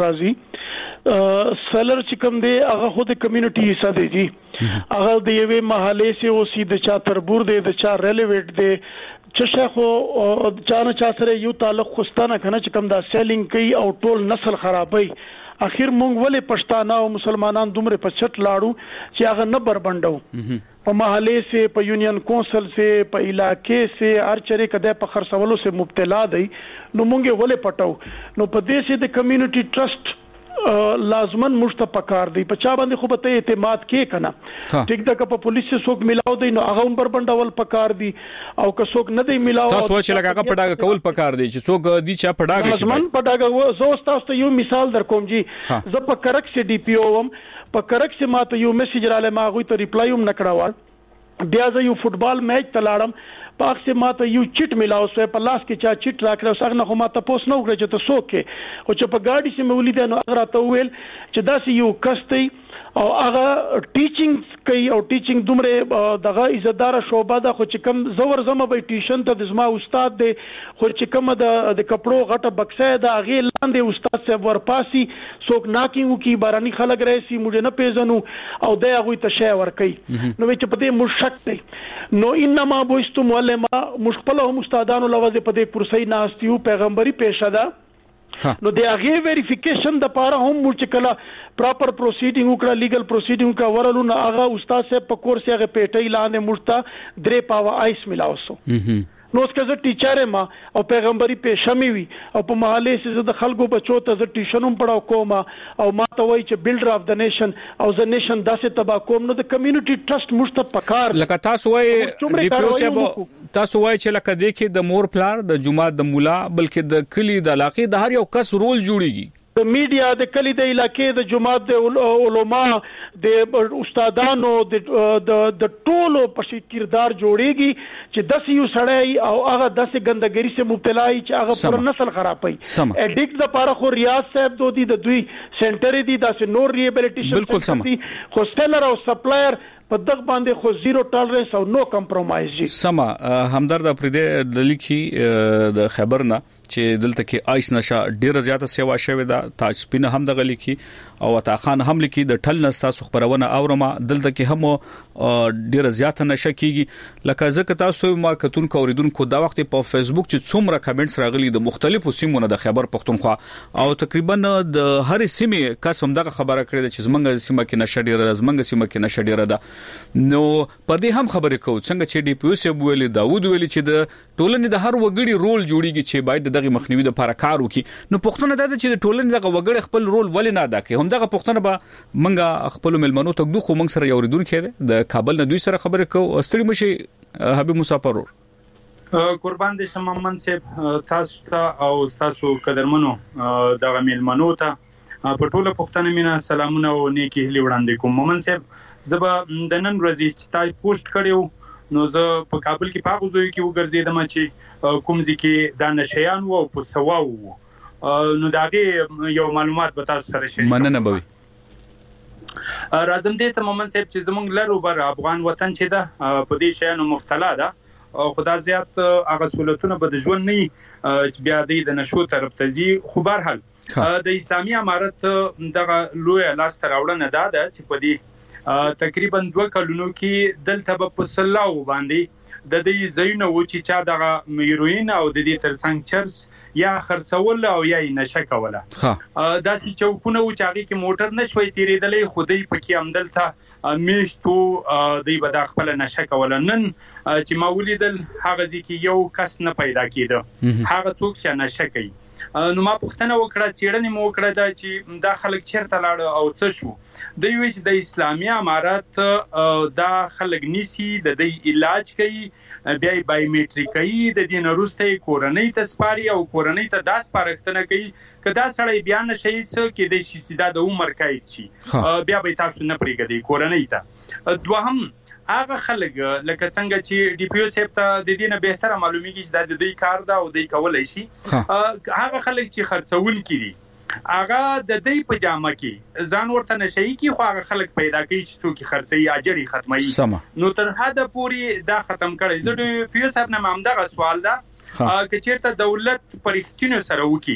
راځي سیلر چې کوم دی هغه خو د کمیونټي حصہ دی جی هغه د یوې محله سي او سي د چا تربور دی د چا ریلیویټ دی چې شخو چانه چا سره یو تعلق خوستانه کنه چې کوم دا سیلینګ کوي او ټول نسل خرابوي اخر مونږ ولې پښتانه او مسلمانان دومره په چټ لاړو چې هغه نه بربندو په محله سي په یونین کونسل سي په علاقې سي هر چره کده په خرڅولو سي مبتلا دي نو مونږ ولې پټو نو په دې سي د کمیونټي ټرست لازمن مشته پکار دی په چا باندې خو به اعتماد کې کنه ټیک دا که په پولیس سره څوک ملاو دی نو هغه هم بربندول پکار دی او که څوک نه دی ملاو تاسو چې لګه پډاګه کول پکار دی چې څوک دی چې پډاګه شي لازمن پډاګه زو تاسو ته یو مثال در کوم جی زه په کرک سي ډي پی او وم په کرک سي ماته یو میسج رااله ما غوي ته ریپلای هم نکړاوه بیا زه یو فوتبال میچ تلاړم پاک سے ماته یو چټ ملاو سو په لاس کې چا چټ راکړو څنګه خو ماته پوس نو کړی چې تاسو کې او چې په گاډي سي مولید نو هغه ته ویل چې دا سی یو کستي او هغه ټیچینګ کوي او ټیچینګ دومره دغه عزتدار شوبه ده خو چې کم زور زما به ټیشن ته د زما استاد دی خو چې کم د د کپړو غټه بکسه ده هغه لاندې استاد صاحب ورپاسي څوک ناکینګو کی بارانی خلک راسي موږ نه پیژنو او د هغه ته شی ور کوي نو چې په دې مشک دی نو انما بوستو معلمه مشکل هم استادانو لوازه په دې کرسي ناستیو پیغمبري پېښه ده نو د هغه ویریفیکیشن د پاره هم چې کله پراپر پروسیډینګ وکړه لیګل پروسیډینګ کا ورلو نه هغه استاد صاحب په کورس هغه پیټي لاندې مرتا درې پاو آیس ملاوسو نو څنګه زه ټیچر ما او پیغمبري پېښمې وي او په محله سي د خلکو بچو ته زه ټیشنوم پڑھاو کوم او ما ته وای چې بلډر اف د نیشن او ز نیشن داسې تبا کوم نو د کمیونټي ټرست مشته پکار لکه تاسو وای ډي پی او سي تاسو وای چې لکه د کې د مور پلار د جمعه د مولا بلکې د کلی د علاقې د هر یو کس رول جوړیږي د میډیا د کلی د علاقې د جماعت د علما د استادانو د د ټولو په کردار جوړيږي چې داسې یو سړی او هغه داسې ګندګري سره مبتلا وي چې هغه پر نسل خرابوي اډیکټ د لپاره خو ریاض صاحب دوی د دوی سنټر دي داسې نور ریهابلیټیشن دي هوسټلر او سپلایر په دغه باندې خو زیرو ټالرنس او نو کمپرومایز دي سما همدرد پرې د لیکي د خبرنا چې دلته کې آیس نشه ډیره زیاته سیوا شوې ده تاج سپین هم د غلی کې او عطا خان هم لیکي د ټل نستاسو خبرونه اورما دلته کې هم ډیره زیاته نشه کیږي لکه ځکه تاسو ما کتون کوریدونکو دا وخت په فیسبوک چې څومره کمنټس راغلي د مختلفو سیمونو د خبر پښتونخوا او تقریبا د هر سیمه قسم دغه خبره کړې چې زمنګ سیمه کې نشه ډیره زمنګ سیمه کې نشه ډیره ده نو په دې هم خبرې کوو څنګه چې ډي پی او سی ویلي داوود ویلي چې د ټولنې د هر وګړي رول جوړیږي چې باید دغه مخنیوي د لپاره کار وکړي نو پښتون د چې د ټولنې دغه وګړي خپل رول ولې نه ادا کوي هم دغه پښتون به منګه خپل ملمنو ته دوه خو منګ سره یو ردونکو د کابل نه دوی سره خبرې کوو ستړي مشي حبیب مسافر قربان دې شم من صاحب تاسو ته او تاسو قدرمنو دغه ملمنو ته په ټوله پښتنه مینا سلامونه او نیکی هلي وړاندې کوم مومن صاحب زبا د نن ورځې چې تاسو پوسټ کړیو نو زه په کابل کې پاغو زوی کې وګرځیدم چې کوم ځکه د نشيان وو په سواو نو داغه یو معلومات به تاسو سره شریک مننه بوي راځم دې ته مومن صاحب چې زمونږ لرو بر افغان وطن چې ده په دې شیانو مختلا ده او خدای زیات هغه سہولتونه به د ژوند نه چې بیا د نشو طرف ته زی خو بهر حال د اسلامي امارت دغه لوی لاس تر راوړنه ده چې په دې تقریبا دوه کلونو کې دلته په سلاو باندې د دې زینو و چې چا دغه هیروین او د دې ترڅنګ چرس یا خرڅول او یا نشه کوله دا چې چوکونه و چې هغه کې موټر نشوي تیرېدلې خودي پکې امدلته میشتو دی به د خپل نشه کوله نن چې ما ولیدل هغه ځکه یو کس نه پیدا کیده هغه څوک چې نشه کوي نو ما پوښتنه وکړه چیرې مو وکړه دا چې دا خلک چیرته لاړ او څه شو د یو چې د اسلامي امارات دا خلک نيسي د دې علاج کوي بیا بایومټریکي د دې نورسته کورنۍ ته سپاري او کورنۍ ته داس پارښتنه کوي کدا سړی بیان نشي څه کې د شي سیده د عمر کایت شي بیا به تاسو نه پریږدي کورنۍ ته دوهم هغه خلک لکه څنګه چې ډي پی او سیف ته د دې نه بهتره معلومیږي چې د دې کار دا او د کولای شي هغه خلک چې خرڅول کړي هغه د دې په جامه کې ځان ورته نشي کې خو هغه خلک پیدا کوي چې څوک خرڅي اجري ختمي نو تر حد پوري دا ختم کړي زه د پی او سیف نه مامدغه سوال ده که چیرته دولت پرېختینو سره وکي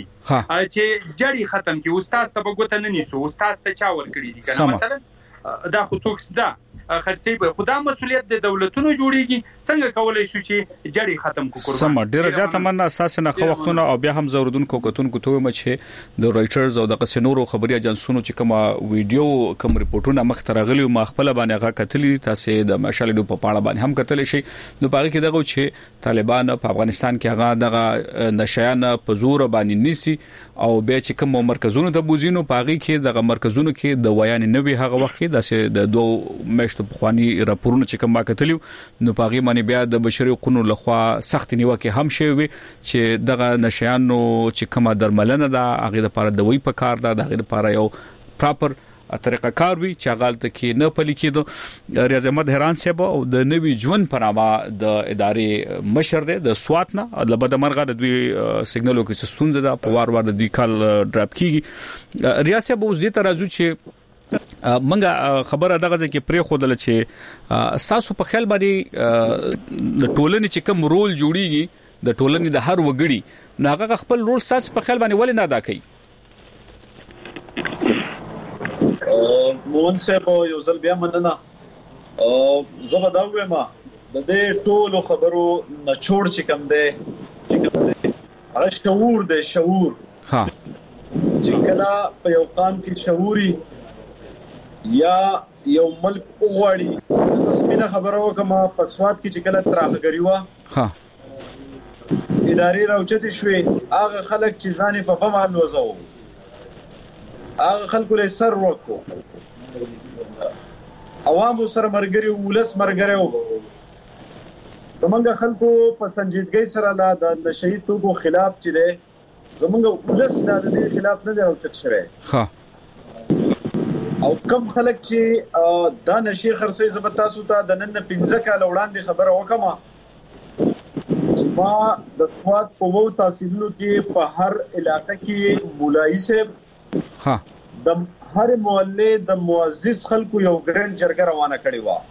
چې جړی ختم کی استاد ته بغوته نه نیسو استاد ته چا ور کړی دي کنه مثلا دا خو څوک ده خرڅي به خدا مسؤلیت د دولتونو جوړیږي څنګه کولای شو چې جړی ختم کو قربان سم ډیره ځات مننه اساس نه خو وختونه او بیا هم زوردونکو کتونکو ته مچ د رایټرز او د قسنورو خبري اجنسونو چې کومه ویډیو کوم رپورټونه مخ ترغلي ما خپل باندې هغه کتلی تاسو د مشال د په پاړه باندې هم کتلی شي نو باغ کې دغه چې طالبان په افغانستان کې هغه دغه نشيان په زور باندې نيسي او بیا چې کوم مرکزونو ته بوزینو پاغي کې دغه مرکزونو کې د ویان نه وی هغه وخت کې د دوه مشت په خواني راپورونه چې کوم کتلیو نو پاغي باندې بیا د بشري حقوقو لخوا سخت نیوکه هم شوی چې دغه نشيانو چې کومه درملنه ده هغه لپاره دوی په کار ده دغه لپاره یو پراپر طریقه کار وی چې غلط کې نه پلي کېدو ریاض احمد حیران صاحب او د نوی ژوند پرامه د ادارې مشر دی د سوات نه د بدمرغه د دوی سیګنالو کې ستونزه ده په وار وار د دوی کال ډراپ کیږي ریاض صاحب اوس دې ترازو چې منګه خبره دغه ځکه پرې خودل چې ساسو په خیال باندې د ټولنې چې کوم رول جوړیږي د ټولنې د هر وګړي نو هغه خپل رول ساس په خیال باندې ولې نه ادا کوي مون صاحب یو ځل بیا مننه زه دا وایم د دې ټولو خبرو نه چور چې کم دی هغه شعور دی شعور ها چې کله په یو قام کې شعوري یا یو ملک وغواړي زه سپینه خبره وکم په سواد کې چې کله ترهګری و ها ادارې راوچتې شوې هغه خلک چې ځانې په فمال وځو هغه خلکو له سر وکړو عوامو سره مرګري ولس مرګري زمونږ خلکو په سنجیدګۍ سره لا د شهید توکو خلاف چې ده زمونږ ولس لا د دې خلاف نه راوچت شوی ها او کم خلک چې دا نشي خرڅي زبر تاسو ته د نن پنځه کال وړاندې خبره وکما چې ما د سواد په وو تحصیلونو کې په هر علاقې کې مولای صاحب ها د هر محله د معزز خلکو یو ګرند جرګه روانه کړې و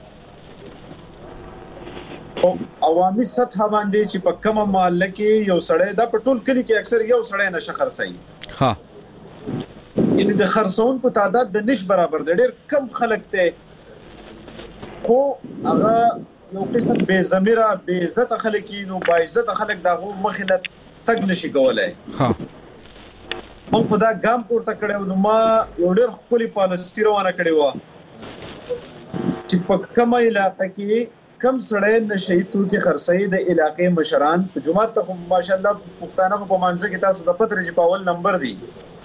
او عوامي سطح باندې چې په کومه محله کې یو سړی د پټول کلی کې اکثر یو سړی نشه خرڅي ها یعنی د خرڅون په تعداد د نش برابر دی ډېر کم خلک ته خو هغه یو قسم بے ضمیره بے عزت خلک نو با عزت خلک دغه مخینه تګ نشي کولای ها مون خدا ګام پورته کړو نو ما یو ډېر خپل پالیسي روانه کړې و چې په کومه علاقې کې کم سړی نشي توکي خرڅي د علاقې مشران په جمعه ته ماشاءالله پښتانه په مانځ کې تاسو د پتر چې پاول نمبر دی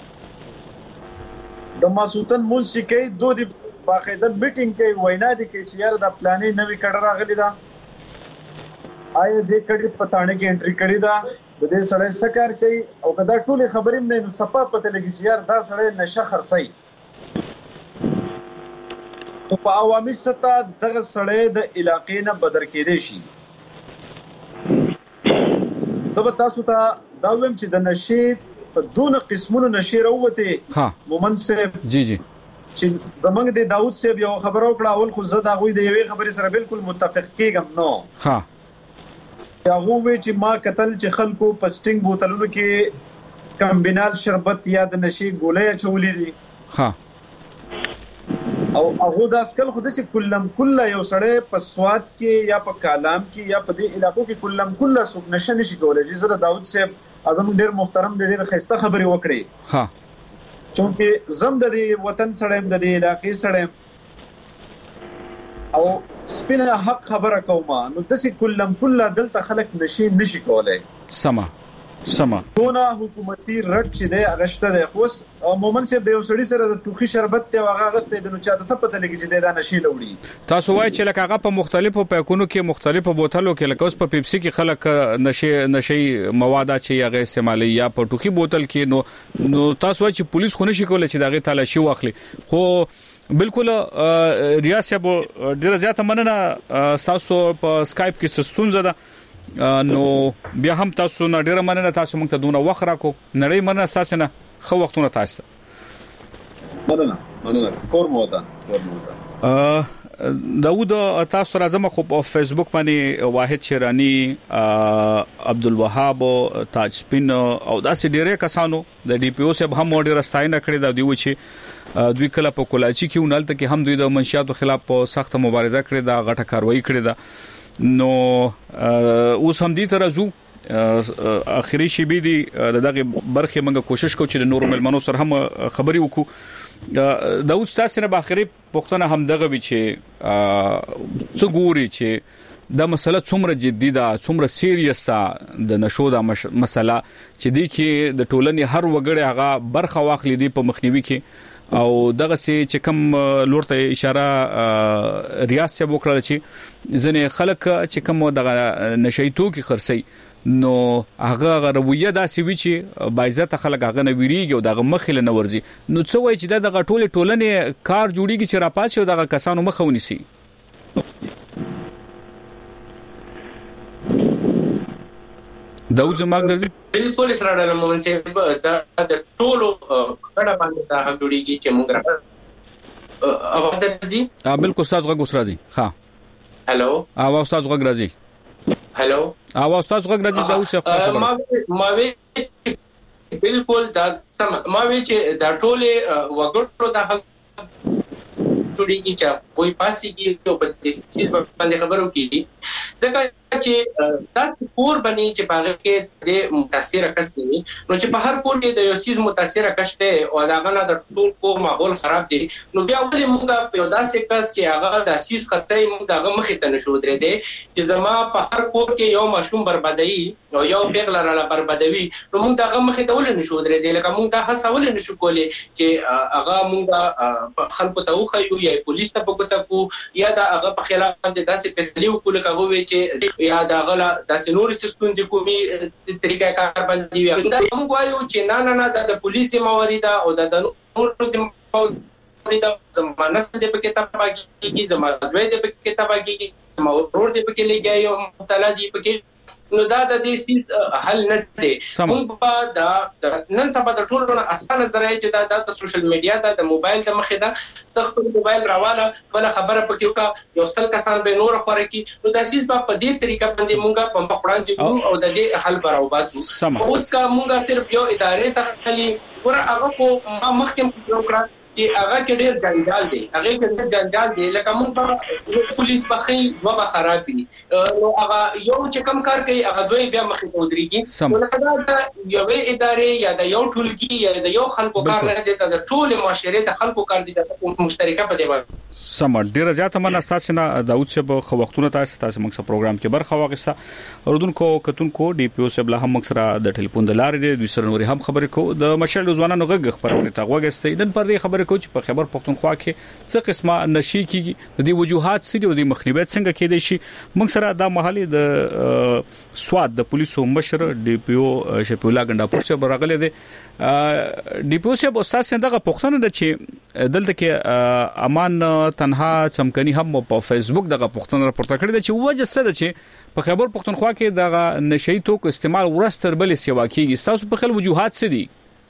د ماسوتن موسیقي دوه دی باقاعده میټینګ کوي وینا دي کې چې یار د پلانې نوې کډه راغلی دا آیا دې کډه پټانه کې انټری کړی دا د دې سړی سکار کوي او کدا ټول خبرې نه نو صفه پته لګي چې یار دا سړی نشه خرڅي او په عوامي سطح دغه سړی د علاقې نه بدر کېدې شي دا تاسو ته دا ویم چې د نشي دون قسمونو نشي راوته ها مومن صاحب جی جی چې زمنګ د داوود صاحب یو خبرو کړه اول خو زه دا غوي د یوې خبرې سره بالکل متفق کېږم نو ها هغه وی چې ما قتل چې خلکو پسټینګ بوتلونو کې کمبینال شربت یا د نشي ګولې چولې دي ها او هغه د اسکل خو د سې کلم کله یو سړی په سواد کې یا په کالام کې یا په دې علاقو کې کلم کله سوق نشه نشي کولای چې زه داوود صاحب اعظم ډیر محترم ډیر خسته خبري وکړي ها چونکه زم د وطن سړی د دې علاقې سړی او سپینه حق خبره کومه نو دسي کلم کله دلته خلک نشي نشي کولای سما سما دونه حکومتي رټ چې د اغشته د خوس مومن صاحب د یو سړي سره د ټوخي شربت ته واغه غسته د نو چا د سپته لګي چې د نشي لوړي تاسو وایي چې لکه هغه په مختلفو پیکونو کې مختلفو بوتلو کې لکه اوس په پیپسي کې خلک نشي نشي مواد چې هغه استعمالي یا په ټوخي بوتل کې نو نو تاسو وایي چې پولیس خو نشي کولای چې دغه تلاشي واخلي خو بالکل ریاست ډیره زیاته مننه تاسو په سکایپ کې ستونزه ده نو بیا هم تاسو نه ډیره مننه تاسو موږ ته دونه وخت راکو نړۍ مننه اساسا نه خو وختونه تاسو مننه مننه کور مو ده کور مو ده داوود تاسو راځم خو په فیسبوک باندې واحد شیرانی عبدالوهاب تاج سپین او داسې ډیره کسانو د ډي پی او سه هم ډیره ستاینه کړې دا دی و چې دوی کله په کولاچی کې ونالته کې هم دوی د منشیاتو خلاف په سخت مبارزه کړې دا غټه کاروایی کړې ده نو اوس هم دې ترازو اخري شی بي دي دغه برخه موږ کوشش کوو چې د نور ملمنو سره هم خبري وکړو دا اوس تاسو نه باخري پښتنه هم دغه وی چې څو ګوري چې دا مسله څومره جدي ده څومره سیریس ده د نشو دا مسله چې دی کې د ټولنې هر وګړي هغه برخه واخلي دی په مخنیوي کې او دغه سي چې کوم لورته اشاره ریاست وکړه چې ځنه خلک چې کوم دغه نشیتو کې خرسي نو هغه رویه داسې وی چې بایزت خلک هغه نه ویریږي او دغه مخله نه ورزي نو څه وای چې دغه ټوله ټولنه کار جوړیږي چې را پاسي او دغه کسانو مخونی سي داوود زماګ درځي بالکل سره د مومن صاحب د ټولو کډه باندې دا جوړیږي چې موږ راځي اواز درځي ا بالکل استاد غوږ راځي ها هالو اواز استاد غوږ راځي هالو اواز استاد غوږ راځي دا اوس ما ما وی بالکل دا سم ما وی چې دا ټوله وګړو د حق جوړیږي چې کوئی پاسي کې په دې سیس باندې خبرو کیږي ځکه چې دا کور باندې چې باغ کې د متاثر کس دي نو چې په هر کور کې د یو سیس متاثر کس ته او دا غنه د ټول کو ماحول خراب دي نو بیا ولې موږ په داسې کس چې هغه د سیس خرڅي موږ دغه مخې ته نشو درې دي چې زما په هر کور کې یو ماشوم بربادي او یو پیغله را بربادوي نو موږ دغه مخې ته ولې نشو درې دي لکه موږ دا هڅه ولې نشو کولای چې هغه موږ خلکو ته وخیو یا پولیس ته پکته کو یا دا هغه په خلاف باندې داسې فیصله وکړي کوي وی چې یا دا غلا داسې نور سیستم چې کومي طریقه کار باندې دا موږ وایو چې نه نه نه د پولیسي موارد او د نور موارد زمانه ستې په کې تابعي کی زمانه زوی دې په کې تابعي کی مورور دې په کې لګي او مبتلا دې په کې نو دا د دې سیس حل نه دی موږ په دا نن سبا د ټولو نه اسانه ذریعہ چې دا د سوشل میډیا د موبایل د مخې دا د خپل موبایل راواله ولا خبره پکې وکا یو سل کسان به نور خبره کی نو د سیس په دې طریقه باندې موږ په مخوړان دي او د دې حل براو باسو اوس کا موږ صرف یو ادارې ته خلی ور هغه کو مخکې یو کړه چې هغه کې ډېر جنجال دی هغه کې ډېر جنجال دی لکه موږ په پولیس بخي وبا خراب دي نو هغه یو چې کم کار کوي هغه دوی بیا مخې ته ودرېږي نو دا یو ادارې یا د یو ټولګي یا د یو خلکو کار نه دي د ټول معاشرې ته خلکو کار دي د مشترکه په دی باندې سم ډیر زیاته من اساس نه داوود صاحب خو وختونه تاسو تاسو موږ په پروګرام کې برخه واغسته اوردونکو کتونکو ډي پی او صاحب له هم سره د ټلیفون د لارې د دوسر نوري هم خبرې کو د مشل ځوانانو غږ خبرونه تا وګستې نن پر دې خبرې کو چې په خبر پښتونخوا کې څه قسمه نشي کیږي د دې وجوهات څه دي او د مخنیوي څنګه کېدای شي موږ سره د محلي د سواد د پولیسو مشر ډي پی او شفیع الله ګنداپور صاحب راغلي دي ډي پی او صاحب استاد څنګه پښتون د چې دلته کې امان تنها چمکني هم په فیسبوک دغه پښتون راپورته کړی دی چې وجه څه ده چې په خبر پښتونخوا کې دغه نشئی توکو استعمال ورستر بل سیوا کیږي تاسو په خل وجوهات څه دي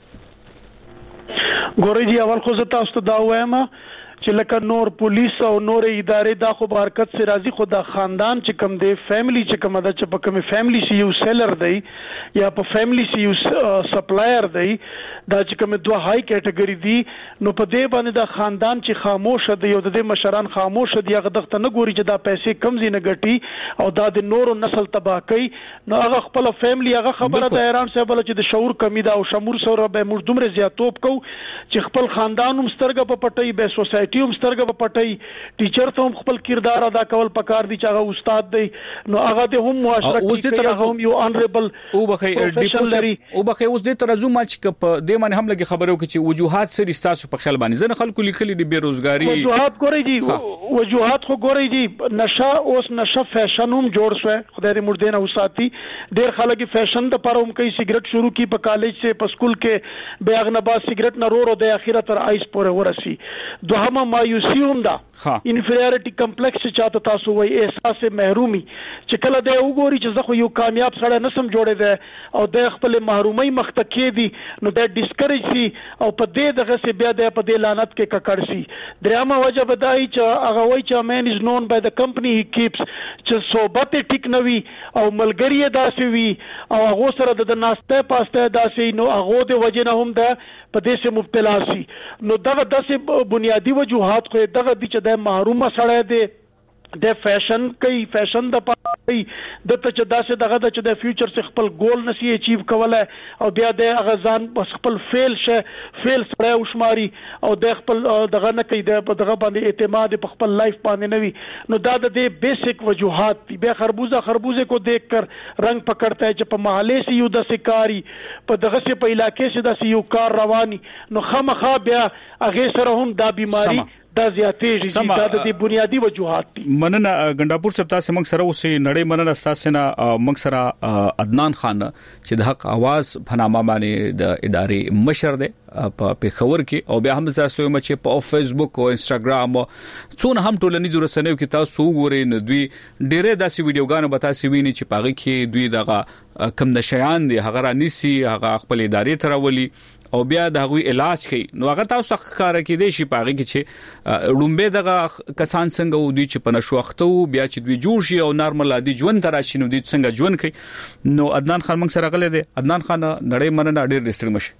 ګورې جی اول خو زه تاسو ته دا وایم چې لکه نور پولیس او نور ادارې دا خو حرکت سره راځي خو دا خاندان چې کوم دی فیملی چې کوم دا چې په کوم فیملی سی یو سیلر دی یا په فیملی سی یو سپلایر دی دا چې کوم دوه های کټګوري دي نو په دې باندې دا خاندان چې خاموش دی او د دې مشران خاموش دي هغه دغه نه ګوري چې دا پیسې کم زی نه ګټي او دا د نورو نسل تباہ کوي نو هغه خپل فیملی هغه خبره د ایران صاحب له چې د شعور کمی دا او شمور سره به موږ دومره زیاتوب کو چې خپل خاندان هم سترګه په پټي به سوسایټي هم سترګه په پټي ټیچر ته هم خپل کردار ادا کول پکار دي چې هغه استاد دی نو هغه د هم معاشره کې هم یو انریبل او بخي ډیپوزیټ او بخي اوس د ترازو ماچ ک په دې باندې هم لګي خبرو کې چې وجوهات سری تاسو په خیال باندې ځنه خلکو لیکلي دي بیروزګاری وجوهات ګوري دي وجوهات خو ګوري دي نشه اوس نشه فیشن هم جوړ شو خدای دې مړ دینه وساتي ډېر خلک فیشن د پاره هم کوي سیګریټ شروع کی په کالج سے په سکول کې بیاغ نه با سیګریټ نه رو رو د اخیره تر آیس پورې ورسي دوهمه مایوسی هم دا انفیریورټی کمپلیکس چې چاته تاسو وای احساس محرومي چې کله د وګوري چې زه خو یو کامیاب سره نسم جوړې ده او د خپل محرومي مختکې دي نو د ډیسکریج سي او په دې دغه سي بیا د په دې لعنت کې ککړ سي درامه وجه بدای چې هغه وای چې مین از نون بای د کمپنی هی کیپس چې صحبت ټیک نوي او ملګری داسي وي او هغه سره د ناشته پاسته داسي نو هغه د وجه نه هم ده په دې سه مبتلا سي نو دغه داسې بنیادی وجوهات خو دغه د چې د محرومه سره دی د فیشن کوي فیشن د پای د ته چې داسې دغه د چې د فیوچر څخه خپل ګول نسی اچیو کولای او بیا د غزان بس خپل فیل شه فیل سره وشماري او د خپل دغه نه کوي د دغه باندې اعتماد په خپل لایف باندې نوي نو دا د بیسیک وجوهات دي به خربوزه خربوزه کو دیکھ کر رنگ پکړتا ہے چې په محله سي یو د سکاري په دغه سي په علاقې سي د یو کار رواني نو خامخا بیا هغه سره هم دا بیماری دا زیاتې دا د بنیادی وجوهات دي مننه ګنداپور صاحب تاسو موږ سره اوسې نړۍ مننه تاسو نه موږ سره عدنان خان چې د حق आवाज فنامه باندې د ادارې مشر دی په پیښور کې او بیا هم تاسو یې چې په فیسبوک او انستګرام څونه هم ټولنیز رسنیو کې تاسو وګورئ نو دوی ډېرې داسې ویډیوګانې به تاسو وینئ چې پاغي کې دوی دغه کم نشيان دي هغه رانیسي هغه خپل ادارې ترولي او بیا د هغوی علاج کوي نو هغه تاسو ښکارا کې دی شي پاغي کې چې لومبه دغه کسان څنګه ودی چې په نشوختو بیا چې دوی جوړ شي او نارمل عادي ژوند تراشي نو دوی څنګه ژوند کوي نو عدنان خان موږ سره غلې دی عدنان خان نړۍ مننه ډېر ډېر مشه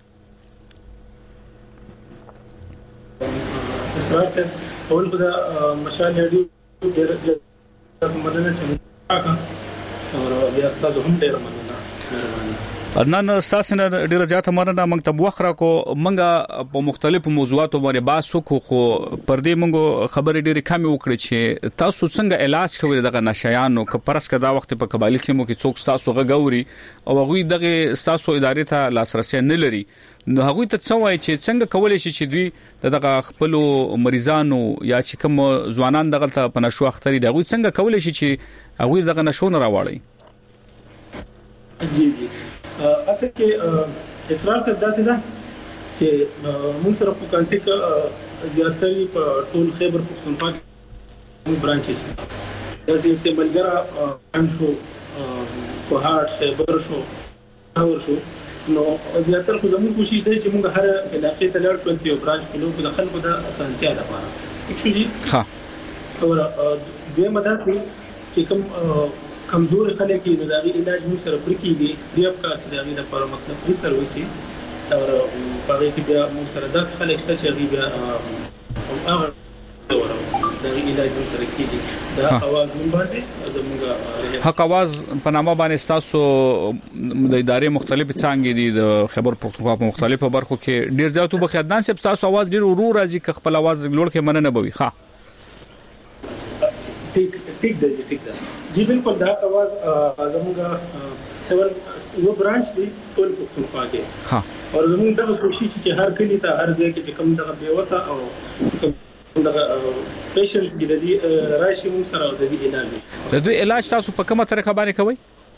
اسرار ته اول خدا مشال هډي ډېر مننه چې او بیا ستاسو هم ډېر مننه مهرباني عدنان تاسو نه ډیره زیاته مننه موږ ته وخره کو موږ په مختلفو موضوعاتو باندې باسو کو خو پر دې موږ خبرې ډیره کم وکړې چې تاسو څنګه علاج کوئ دغه نشایانو که پرس کدا وخت په قبایلی سیمو کې څوک تاسو غووري او هغه دغه تاسو ادارې ته لاسرسي نه لري نو هغه ته څه وایي چې څنګه کولای شي چې دوی دغه خپل مریضانو یا چې کوم ځوانان دغه ته په نشو اختري دغه څنګه کولای شي چې هغه دغه نشو نه راوړي جی جی اصل کې اسرار څه داسې ده چې موږ سره په کانټیک زیاتري په ټول خیبر پښتونخوا کې برانچز داسې چې ملګرا انشو کوهاټ خیبر شو اور شو نو زیاتره خو زموږ کوشش دی چې موږ هر علاقې ته لاړ شو چې برانچ کلو په خلکو د اسانتیا لپاره اکچولی ها اور دې مدد چې کوم کمزور خلک دي د علاج موږ سره پرکې دي دی په کار د علاج لپاره مطلب فري سرویس او په کې بیا موږ سره داس خلک چې هغه بیا هغه د علاج سره کېږي دا اواز مونږ باندې زموږ حق اواز په نامه باندې تاسو د ادارې مختلف څنګه دي د خبر پښتونخوا په مختلفو برخو کې ډیر زیاتو بخیدان سپ تاسو اواز ډیر ورو راځي ک خپل اواز لوړ کې مننه بوي ها ټیک ټیک دی ټیک دی جی بالکل دا اواز زموږ سیول یو برانچ دی ټول پښتونخوا کې ها او زموږ دغه کوشش چې هر کلی ته هر ځای کې کوم دغه بیوسه او دغه پیشنټ د دې راشي مو سره د دې علاج د دوی علاج تاسو په کومه طریقه باندې کوي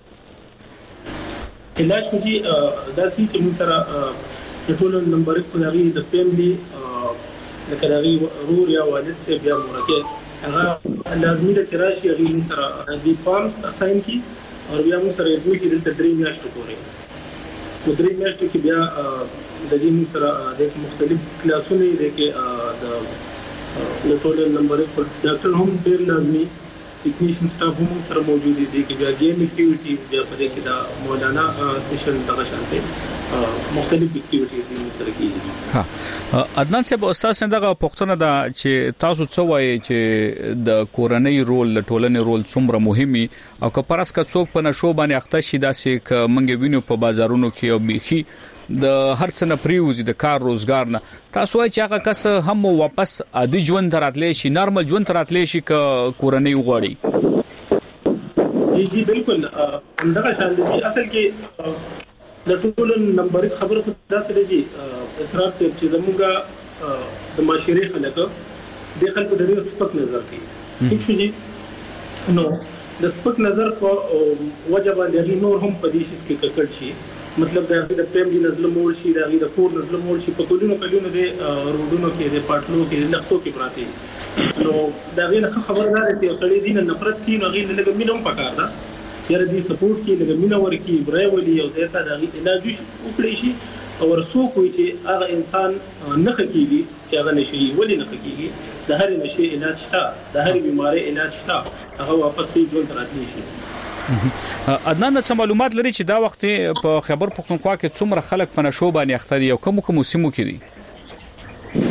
علاج کوي دا چې مو سره ټول نمبر په لري د فیملی د کراوی رور یا والد سے بیا مرکه هغه لازمي د راشي هغه مو سره د فارم اساین کی او بیا مو سره دوی کې د درې میاشتو پورې په درې میاشتو کې بیا د دې مو سره د مختلف کلاسونو د کې د د ټول نمبر په ډاکټر هم ډیر لازمي ټیکنیشن سټاف هم سره موجود دي چې بیا ګیم اکټیویټیز بیا په دې کې دا مولانا سیشن دغه شانته مختلف اکټیویټیز هم سره کیږي ها عدنان صاحب استاد څنګه پوښتنه ده چې تاسو څه وایي چې د کورنۍ رول د ټولنې رول څومره مهمي او که پرس که څوک په نشو باندې اخته شي داسې ک منګ وینو په بازارونو کې او بيخي د هر څه نه پریوزي د کار روزګار نه تاسو وايي چې هغه کس هم واپس عادي ژوند تراتلې شي نارمل ژوند تراتلې شي ک کورنۍ وغوړي جی جی بالکل همدغه شان دي اصل کې د ټول نمبر خبره خدا سره دي اسرار صاحب چې زموږه د معاشري خلک د خلکو د سپک نظر کوي هیڅ شي نو د سپک نظر په وجه باندې نور هم په دې شي کې ککړ شي مطلب دا د پریم د نظم مول شي دا د کور نظم مول شي په کولونو کلونو د روډونو کې د پټلو کې لختو کې پراته نو دا غیر خبردار دي چې سړی دین نفرت کې نو غیر لګ مينوم پکار دا یره دي سپورټ کې لګ مينو ورکی برای ولي او دته دا علاج وکړي شي او ورسو کوي چې هغه انسان نه خکېږي چې هغه نشي ولي نه خکېږي د هر نشي علاج شته د هر بیماری علاج شته هغه واپس ژوند راتلی شي عدنان څه معلومات لري چې دا وخت په خبر پښتونخوا کې څومره خلک په نشو باندې اخته دي او کوم کوم سیمو کې دي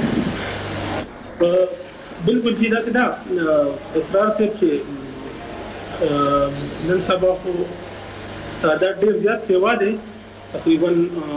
بالکل چې دا څه دا اسرار صاحب چې نن سبا خو تعداد ډیر زیات سیوا دي تقریبا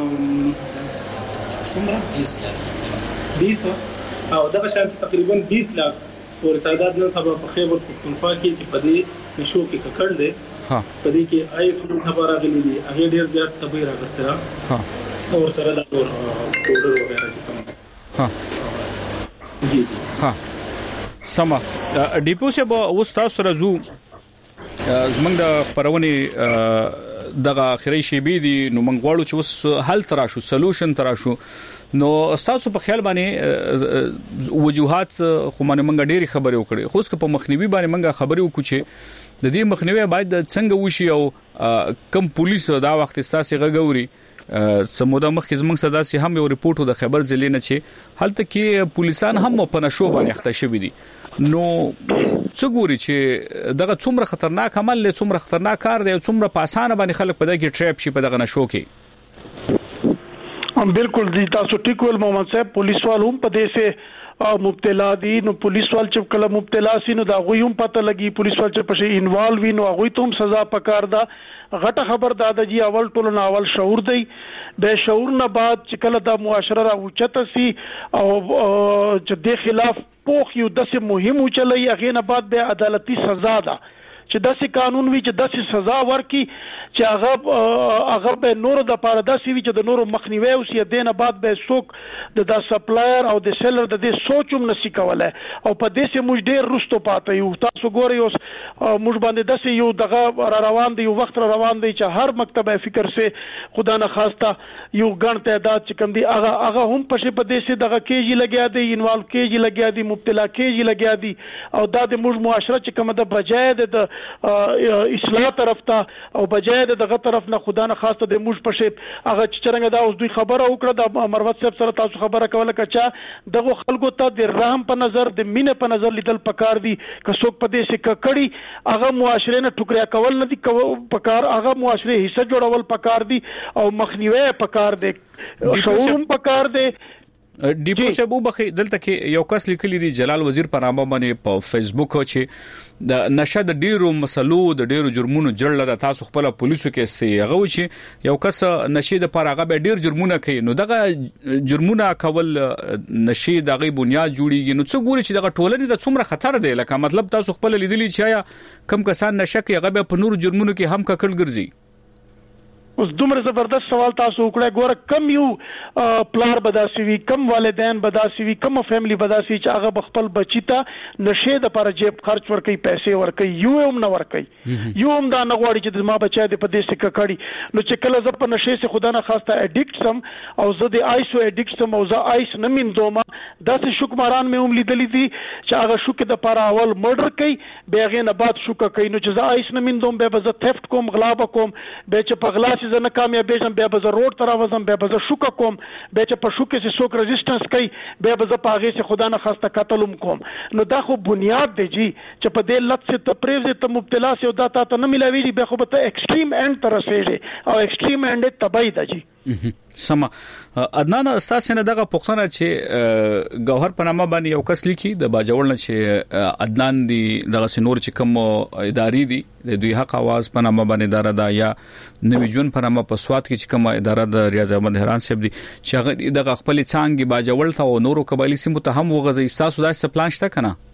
څومره بیس او دا شان تقریبا بیس لاکھ ور تعداد نن سبا په خبر پښتونخوا کې چې په دې نشو کې ککړ دي ها په دې کې آی اس نن سبا راغلي دي هغه ډیر زیات تبعیر راغستره ها او سره دا ډور پودر وغیرہ کوم ها جی ها سما ډیپو سے به اوس تاسو راځو زمنګ د خبرونه دغه اخري شی بي دي نو موږ غواړو چې اوس حل تراشو سولوشن تراشو نو تاسو په خیال باندې وجوهات خو باندې موږ ډېری خبرې وکړې خو څه په مخنیوي باندې موږ خبرې وکړو چې د دې مخنیوي باید څنګه وشي او کم پولیس دا وخت ستاسو غووري سموده مخکې زمنګ صدا سي هم یو ریپورت د خبر ځلې نه چې هلته کې پولیسان هم په نشو باندې اخته شوي دي نو څه ګوري چې دغه څومره خطرناک عمل له څومره خطرناک کار دی څومره په اسانه باندې خلک په دغه ټریپ شي په دغه نشو کې هم بالکل دي تاسو ټیک ول محمد صاحب پولیس والو په دې سه مبتلا دي نو پولیس وال چې کله مبتلا سي نو دا غویم پته لګي پولیس وال چې په شي انوالو وي نو غوي ته هم سزا پکار ده غټه خبر دادا جی اول ټول نه اول شعور دی به شعور نه بعد چې کله د معاشره را اوچته سي او چې د خلاف پوخ یو داسې مهم چلی هغه نه بعد به عدالتي سزا ده چې داسې قانون وی چې داسې سزا ورکي چې هغه هغه به نور د پاره داسې وی چې د نور مخنیوي او سي دینه بعد به سوق د د سپلایر او د سیلر د دې سوچوم نشي کوله او په دې سه موږ ډېر رستو پاتې یو تاسو ګورئ اوس موږ باندې داسې یو دغه را روان دی یو وخت را روان دی چې هر مکتبه فکر سه خدا نه خواسته یو ګڼ تعداد چې کوم دی هغه هغه هم په په دې سه دغه کېږي لګیا دی انوالو کېږي لګیا دی مبتلا کېږي لګیا دی او دا د موږ معاشره چې کوم د بجای د اصلاح طرف ته او بجای دغه طرف نه خدا نه خاصه د موږ په شی هغه چرنګ دا اوس دوی خبره وکړه د مروت صاحب سره تاسو خبره کوله کچا دغه خلکو ته د رحم په نظر د مینه په نظر لیدل پکار دي که څوک په دې څه ککړي هغه معاشره نه ټوکریا کول نه دي پکار هغه معاشره حصہ جوړول پکار دي او مخنیوي پکار دي شعور پکار دي ډیپو شبو بخي دلته کې یو کس لیکلی دی جلال وزیر په نامه باندې په فیسبوک چې د نشه د ډیرو مسلو د ډیرو جرمونو جړل د تاسو خپل پولیسو کې سي هغه و چې یو کس نشه د پرغه به ډیر جرمونه کوي نو دغه جرمونه کول نشه دغه بنیاد جوړیږي نو څو ګوري چې دغه ټولنې د څومره خطر دی لکه مطلب تاسو خپل لیدلی چې کم کسان نشه کوي هغه په نور جرمونو کې هم ککړ ګرځي اوس دومره زبردست سوال تاسو وکړی ګوره کم یو پلار بداسي وي کم والدین بداسي وي کم فیملی بداسي چې هغه بخپل بچی ته نشه د پر جیب خرچ ورکي پیسې ورکي یو هم نه ورکي یو هم دا نه غواړي چې ما بچا د پدې څخه کړي نو چې کله ز په نشه څخه خدا نه خواسته اډیکټ سم او زه د آیسو اډیکټ سم او زه آیس نه مين دوما داسې شوکماران مې هم لیدلې دي چې هغه شوک د پر اول مرډر کوي بیاغه نه بعد شوک کوي نو چې زه آیس نه مين دوم به زه تھفت کوم غلا کوم به چې په غلا چې نه کامیاب شم بیا به روډ تر اوازم بیا به شوک کوم به چې په شوک کې څوک ریزिस्टنس کوي بیا به په هغه څخه خدا نه خواسته قتلوم کوم نو دا خو بنیاد دی جی چې په دې لت څخه تپریز ته مبتلا سي او دا ته نه ملاويږي به خو به ایکسټریم اند تر رسیږي او ایکسټریم اند تبعی دی جی سم عدنان استاد نه دغه پښتنه چې گوهر پنامه باندې یو کس لیکي د باجوړ نه چې عدنان دی دغه سنور چې کوم ادارې دي د دوی حق आवाज پنامه باندې اداره دا یا نوی جون پنامه په سواد کې چې کوم اداره د ریاض احمد هران صاحب دي چې هغه دغه خپل څنګه باجوړ ته او نورو قبایلی سیمو ته هم وغځي تاسو دا څه پلان شته کنه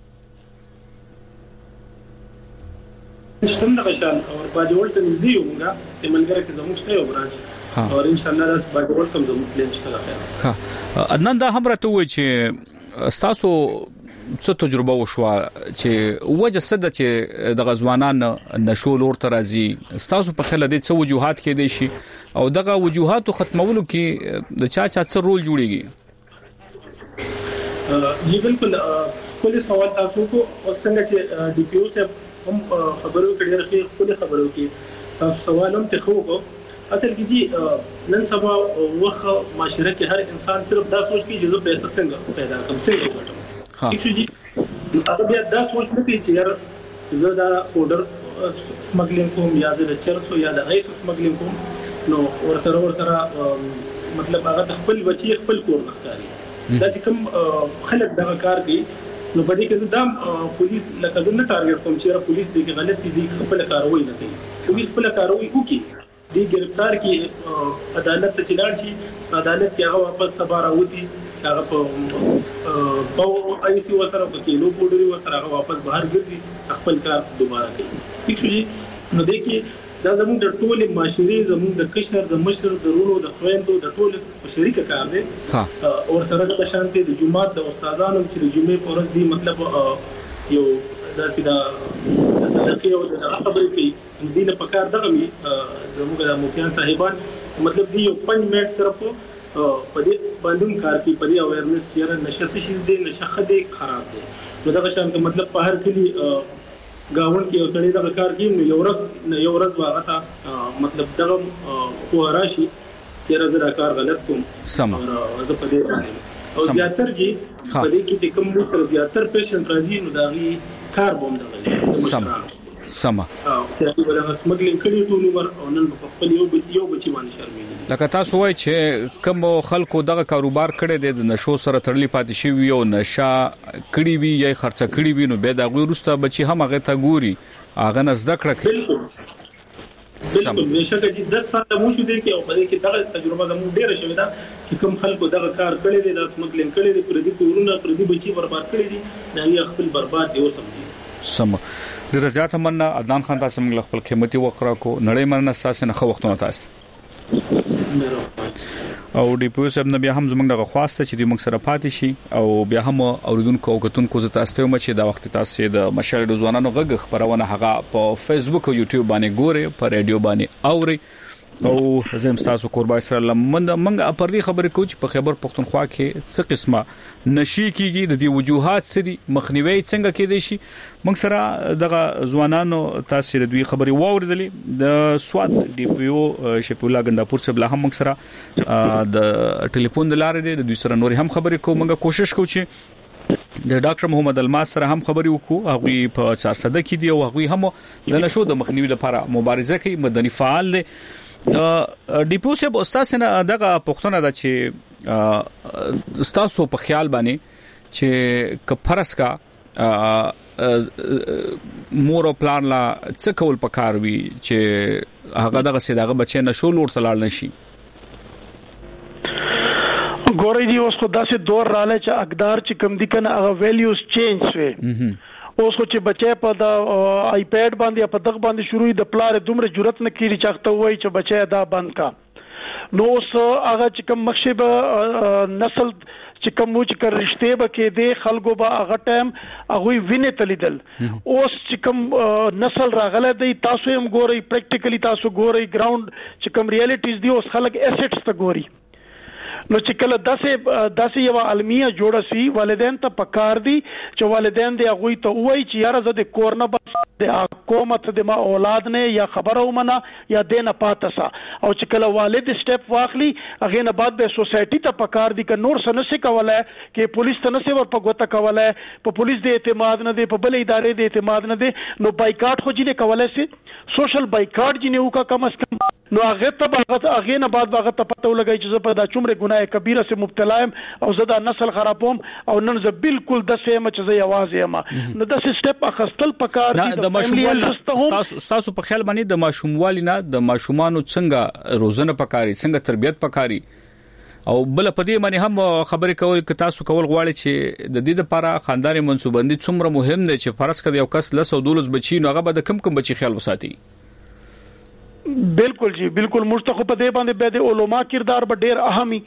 شتم د غشان او باجوړ ته نږدې یوګه چې منګره کې زموږ ته یو برانچ او ان شاء الله دا باجوړ ته زموږ پلان شته ها عدنان دا هم راته وای چې تاسو څه تجربه وشوه چې وجه صد چې د غزوانان نشو لور ترازی تاسو په خله د څه وجوهات کې دي شي او دغه وجوهات ختمولو کې د چا چا څه رول جوړیږي جی بالکل کله سوال تاسو کو او څنګه چې ډي پی او سے هم خبرو کې ډېر ښه کله خبرو کې تاسو سوال هم ته خو اصل کې جی نن سبا وخت معاشره کې هر انسان صرف دا سوچ کوي چې زه پیسې څنګه پیدا کوم څنګه وکړم هیڅ جی هغه بیا دا سوچ نه کوي چې یار زه دا اورډر سمګلینګ کوم یا د چرسو یا د ایس سمګلینګ کوم نو ورسره ورسره مطلب هغه خپل بچي خپل کور نختاري دا چې کوم خلک دا کار کوي نو په دې کې دا پولیس لکه زه نه ټارګټ کوم چې پولیس دې کې غلطي دي خپل کاروي نه کوي پولیس خپل کاروي وکړي دی گرفتار کی عدالت ته چلاړ شي عدالت کې هغه واپس سبا راوتی هغه په په آی سی وسره په کینو پوډري وسره هغه واپس بهر ګرځي خپل کار دوباره کوي ٹھیک شو جی نو دې دا زموږ د ټولې معاشري زموږ د کشر د مشر د رونو د خويندو د ټول شریک کار دی او سره د شانتي د جمعات د استادانو چې د جمعې په ورځ دی مطلب یو دا سیدا صدقې او د خبرې کوي دینه پکار دغه می زموږ د مفتیان صاحبان مطلب دی یو پنځ منټ سره په دې باندې کار کوي په دې اویرنس چې نشه شي دې نشه خدي خراب دي نو دغه شان مطلب په هر کلی گاون کې یو سړی دغه کار کوي نو یو ورځ یو ورځ واغته مطلب دغه خو راشي چې راځه کار غلط کوم سم زه په دې او زیاتر جی په دې کې چې کوم سره زیاتر پیشنټ راځي نو داغي کار بوم دغه سم سم او چې ولغه سمګلینګ کړي ټول نور او نن په خپل یو یو بچی باندې شرمېږي لکه تاسو وایي چې کوم خلکو دغه کاروبار کړي د نشو سره تړلې پاتې شي وي او نشه کړي وي یا خرڅ کړي وي نو به دا غوي روسته بچي هم هغه ته ګوري هغه نزد کړه بالکل بالکل نشه کې دس ساعت مو شو دي کې او په دې کې دغه تجربه زموږ ډیره شوې ده چې کوم خلکو دغه کار کړي دي د سمګلینګ کړي دي پر دې کورونه پر دې بچي برباد کړي دي دا یې خپل برباد دی اوسم دي سم ډیر زیات مننه عدنان خان تاسو موږ خپل قیمتي وخت راکو نړۍ مننه تاسو نه خو وختونه تاسو او ډي پی او سب نه بیا هم زموږ دغه خواسته چې د موږ سره پاتې شي او بیا هم اوریدونکو او کتونکو زه تاسو ته مچ دا وخت تاسو د مشال د ځوانانو غږ خبرونه هغه په فیسبوک او یوټیوب باندې ګوري په رادیو باندې اوري او زم تاسو قربان سره لمند منګه پر دې خبرې کوم چې په خبر پښتونخوا کې څه قسمه نشي کیږي د دې وجوهات سدي مخنیوي څنګه کېدای شي موږ سره دغه ځوانانو تاسو د دوی خبرې واوریدلې د سواد ډي پی او شپولا ګنداپور څخه بل هم موږ سره د ټلیفون د لارې د دوی سره نور هم خبرې کوو موږ کوشش کوو چې د ډاکټر محمد الماس سره هم خبرې وکړو هغه په چار صده کې دی او هغه هم د نشو د مخنیوي لپاره مبارزه کوي مدني فعال دی ډیپو سه استاد نه دغه پښتنه ده چې استاسو په خیال باندې چې کفرس کا مور او پلان لا څه کول پکاروي چې هغه دغه سیداغه بچي نشو لور تلال نشي ګورې دی اوس خو داسې دور رااله چې اقدار چې کم دي کنه هغه ویلیوز چینج شوي اوس خو چې بچي په د آی پیډ باندې په دغه باندې شروع د پلار دومره جرأت نه کیږي چې هغه وایي چې بچي دا بند کا نو اوس هغه چې کم مخشبه نسل چې کوم چې کر رشته به کې دی خلکو به هغه ټایم هغه وینې تلیدل اوس چې کوم نسل راغله دی تاسو هم ګورئ پریکټیکلی تاسو ګورئ ګراوند چې کوم ریالټیز دی اوس خلک اسټس ته ګوري نو چې کله داسې داسې یو علمیه جوړه سي والدین ته پکار دي چې والدین دی هغه ته وایي چې یاره زه د کورنه بس د حکومت د ما اولاد نه یا خبره ومنه یا دینه پاتسا او چې کله والد سټپ واخلي هغه نه بعد به سوسایټي ته پکار دي ک نور سن څه کولای کې پولیس ته نه څه ور پګوته کولای په پولیس د اعتماد نه دی په بل ادارې د اعتماد نه دی نو بایکاټ خو جینه کولای سي سوشل بایکاټ جینه وکا کم اس کم نو هغه ته هغه نه بعد هغه ته پته ولګي چې په دا چومره ګناه کبیره سه مبتلا ام او زه دا نسل خرابوم او نن زه بالکل د سیمه چې زه یوازې یم نو د سټپ اخستل پکار دي د ماشومان تاسو تاسو په خیال باندې د ماشوموالي نه د ماشومانو څنګه روزنه پکاري څنګه تربيت پکاري او بل په دې باندې هم خبرې کول ک تاسو کول غواړي چې د دې لپاره خاندانی منسوبندي څومره مهم دی چې فرض کړي یو کس لس او دولس بچي نو هغه به د کم کم بچي خیال وساتي بالکل جی بالکل مستخو په دې باندې به د علما کردار به ډیر اهمي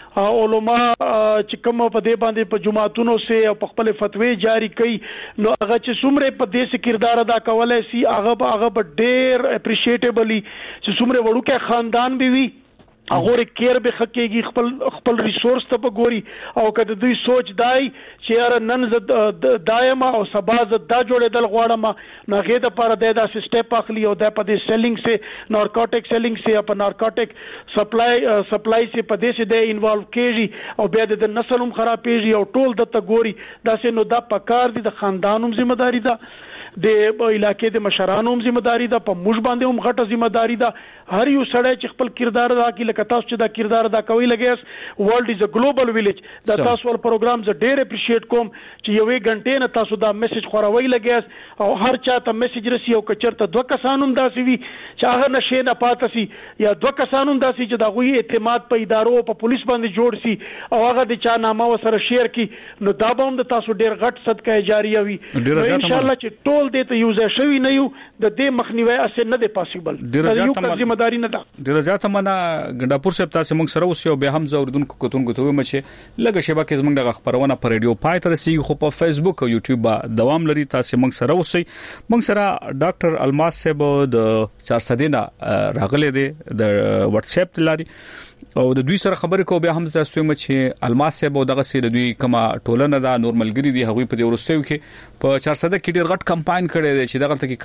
علما چې کوم په دې باندې په جماعتونو سه او په خپل فتوی جاری کوي نو هغه چې څومره په دې سه کردار ادا کولای سي هغه به هغه به ډیر اپریشیټیبلی چې څومره وړوکه خاندان به وي هغه کېر به خکېږي خپل خپل ریسورس ته وګوري او کله دوی سوچ دای چې یار نن ز دایمه او سبا ز دا جوړېدل غواړم نه غې د پر د داسې سټپ اخلي او د په دې سیلینګ سه نارکوټیک سیلینګ سه په نارکوټیک سپلای سپلای سه په دې سه د انوالو کېږي او بیا د نسلوم خرابېږي او ټول د تګوري داسې نو دا پکار دي د خاندانوم ذمہ داری ده د علاقې د مشرانو هم ذمہ داری ده په موږ باندې هم غټه ذمہ داری ده هر یو سړی چې خپل کردار ادا کړي لکه تاسو چې دا کردار ادا کوي لګیس ورلد از ا ګلوبل ویلیج دا تاسو ول پروګرام ز ډېر اپریشیټ کوم چې یوې غنټې نه تاسو دا میسج خوروي لګیس او هر چا ته میسج رسي او کچرته دوه کسانوم داسي وي چې هغه نشه نه پاتسي یا دوه کسانوم داسي چې دا غوي اعتماد په ادارو په پولیس باندې جوړ سي او هغه د چا نامه وسره شیر کی نو دا به هم د تاسو ډېر غټ صدقه جاریه وي ان شاء الله چې ټول دې ته یوزه شوی نه یو د دې مخنیوي اسه نه دی پاسیبل دا یو ذمہ داری نه ده ډیره زیاته منا ګنداپور صاحب تاسو موږ سره اوسئ او به هم زوردونکو کوتونکو ته ومه چې لږه شبکه زموږ د خبرونه پر رادیو پای تر سي خو په فیسبوک او یوټیوب دوام لري تاسو موږ سره اوسئ موږ سره ډاکټر الماس صاحب د چار صدینا راغله دي د واتس اپ لري او د دوی سره خبرې کو به هم تاسو ته چې الماس صاحب دغه سي د دوی کما ټولنه دا نورمالګری دي هغه په دې ورستیو کې په چار صده کې ډیر غټ کمپاین کړي دي چې دغه ته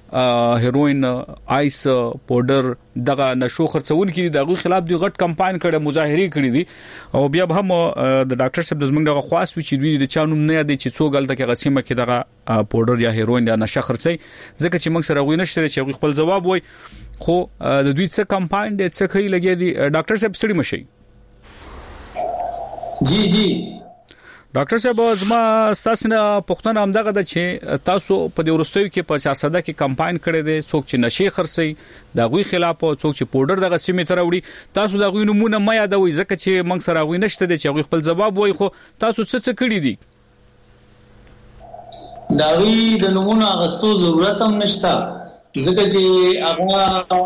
کوم هیروین آیس پاوډر دغه نشو خرڅون کې دغه خلاف دی غټ کمپاین کړي مظاهره کړي دي او بیا هم د ډاکټر صاحب د زمنګ دغه خاص و چې دوی د چانوم نه یاد چې څو غلطه کې غسیمه کې دغه پاوډر یا هیروین یا نشه خرڅي ځکه چې موږ سره غوښنه شته چې خپل جواب وای خو د دوی څخه کمپاین د څه کوي لګي دي ډاکټر صاحب ستړي مشي جی جی ډاکټر صاحب زما تاسو نه پښتنه همدغه د چې تاسو په دې ورستوي کې په چار صده کې کمپاین کړي دي څوک چې نشي خرڅي د غوي خلاف او څوک چې پاوډر دغه سیمه تر وړي تاسو د غوي نمونه ما یادوي ځکه چې موږ سره غوي نشته دي چې غوي خپل جواب وای خو تاسو څه څه کړی دي دا وی د نمونه غستو ضرورت هم نشته ځکه چې هغه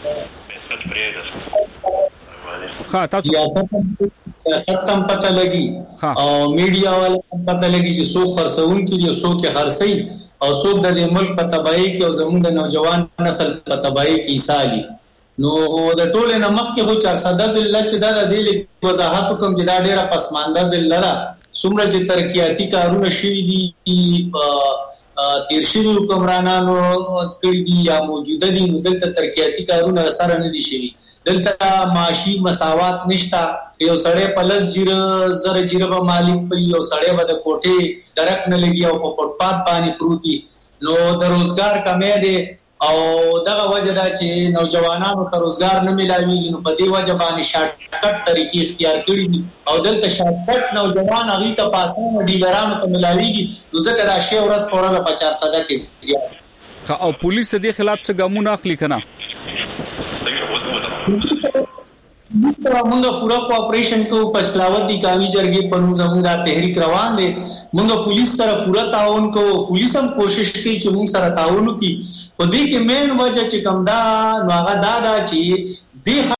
ها تاسو ختم پته لګي او میډیا والا پته لګي چې څو خرڅون کړي او څو کې خرڅي او څو د ملک په تباہي کې او زموږ د نوجوان نسل په تباہي کې ایسالي نو د ټول نه مخکې هو چارصد ضلع چې دا د دې وضاحت کوم چې دا ډیره پسمانده ضلع ده څومره چې ترقیاتي کارونه شوي دي تیر شوي حکمرانانو کړي دي یا موجوده دي نو دلته ترقیاتي کارونه سره نه دي شوي دلته معاشي مساوات نشته یو سړی په لس جیره زره جیره به مالک وي یو سړی به د کوټې درک نه لګي او په فوټپات باندې پروت وي نو د روزګار کمی دی او دغه وجه دا چې نوجوانانو ته روزګار نه ملاويږي نو په دې وجه باندې شارټ کټ طریقې اختیار کړې دي او دلته شارټ کټ نوجوان هغه ته پاسانه ډیلرانو ته ملاويږي نو ځکه دا شی ورځ پورې په چارصد کې زیات او پولیس دې خلاف څه ګامونه اخلي کنه موږ پورا کوآپریشن کو پښلاوت دي قومي جرګې په نوم زموږ د تحریک روان دي موږ پولیس سره پورا تعاون کوو پولیس هم کوشش کوي چې موږ سره تعاون وکړي او دې کې مین وجه چې کوم دا نو هغه دا دا چې د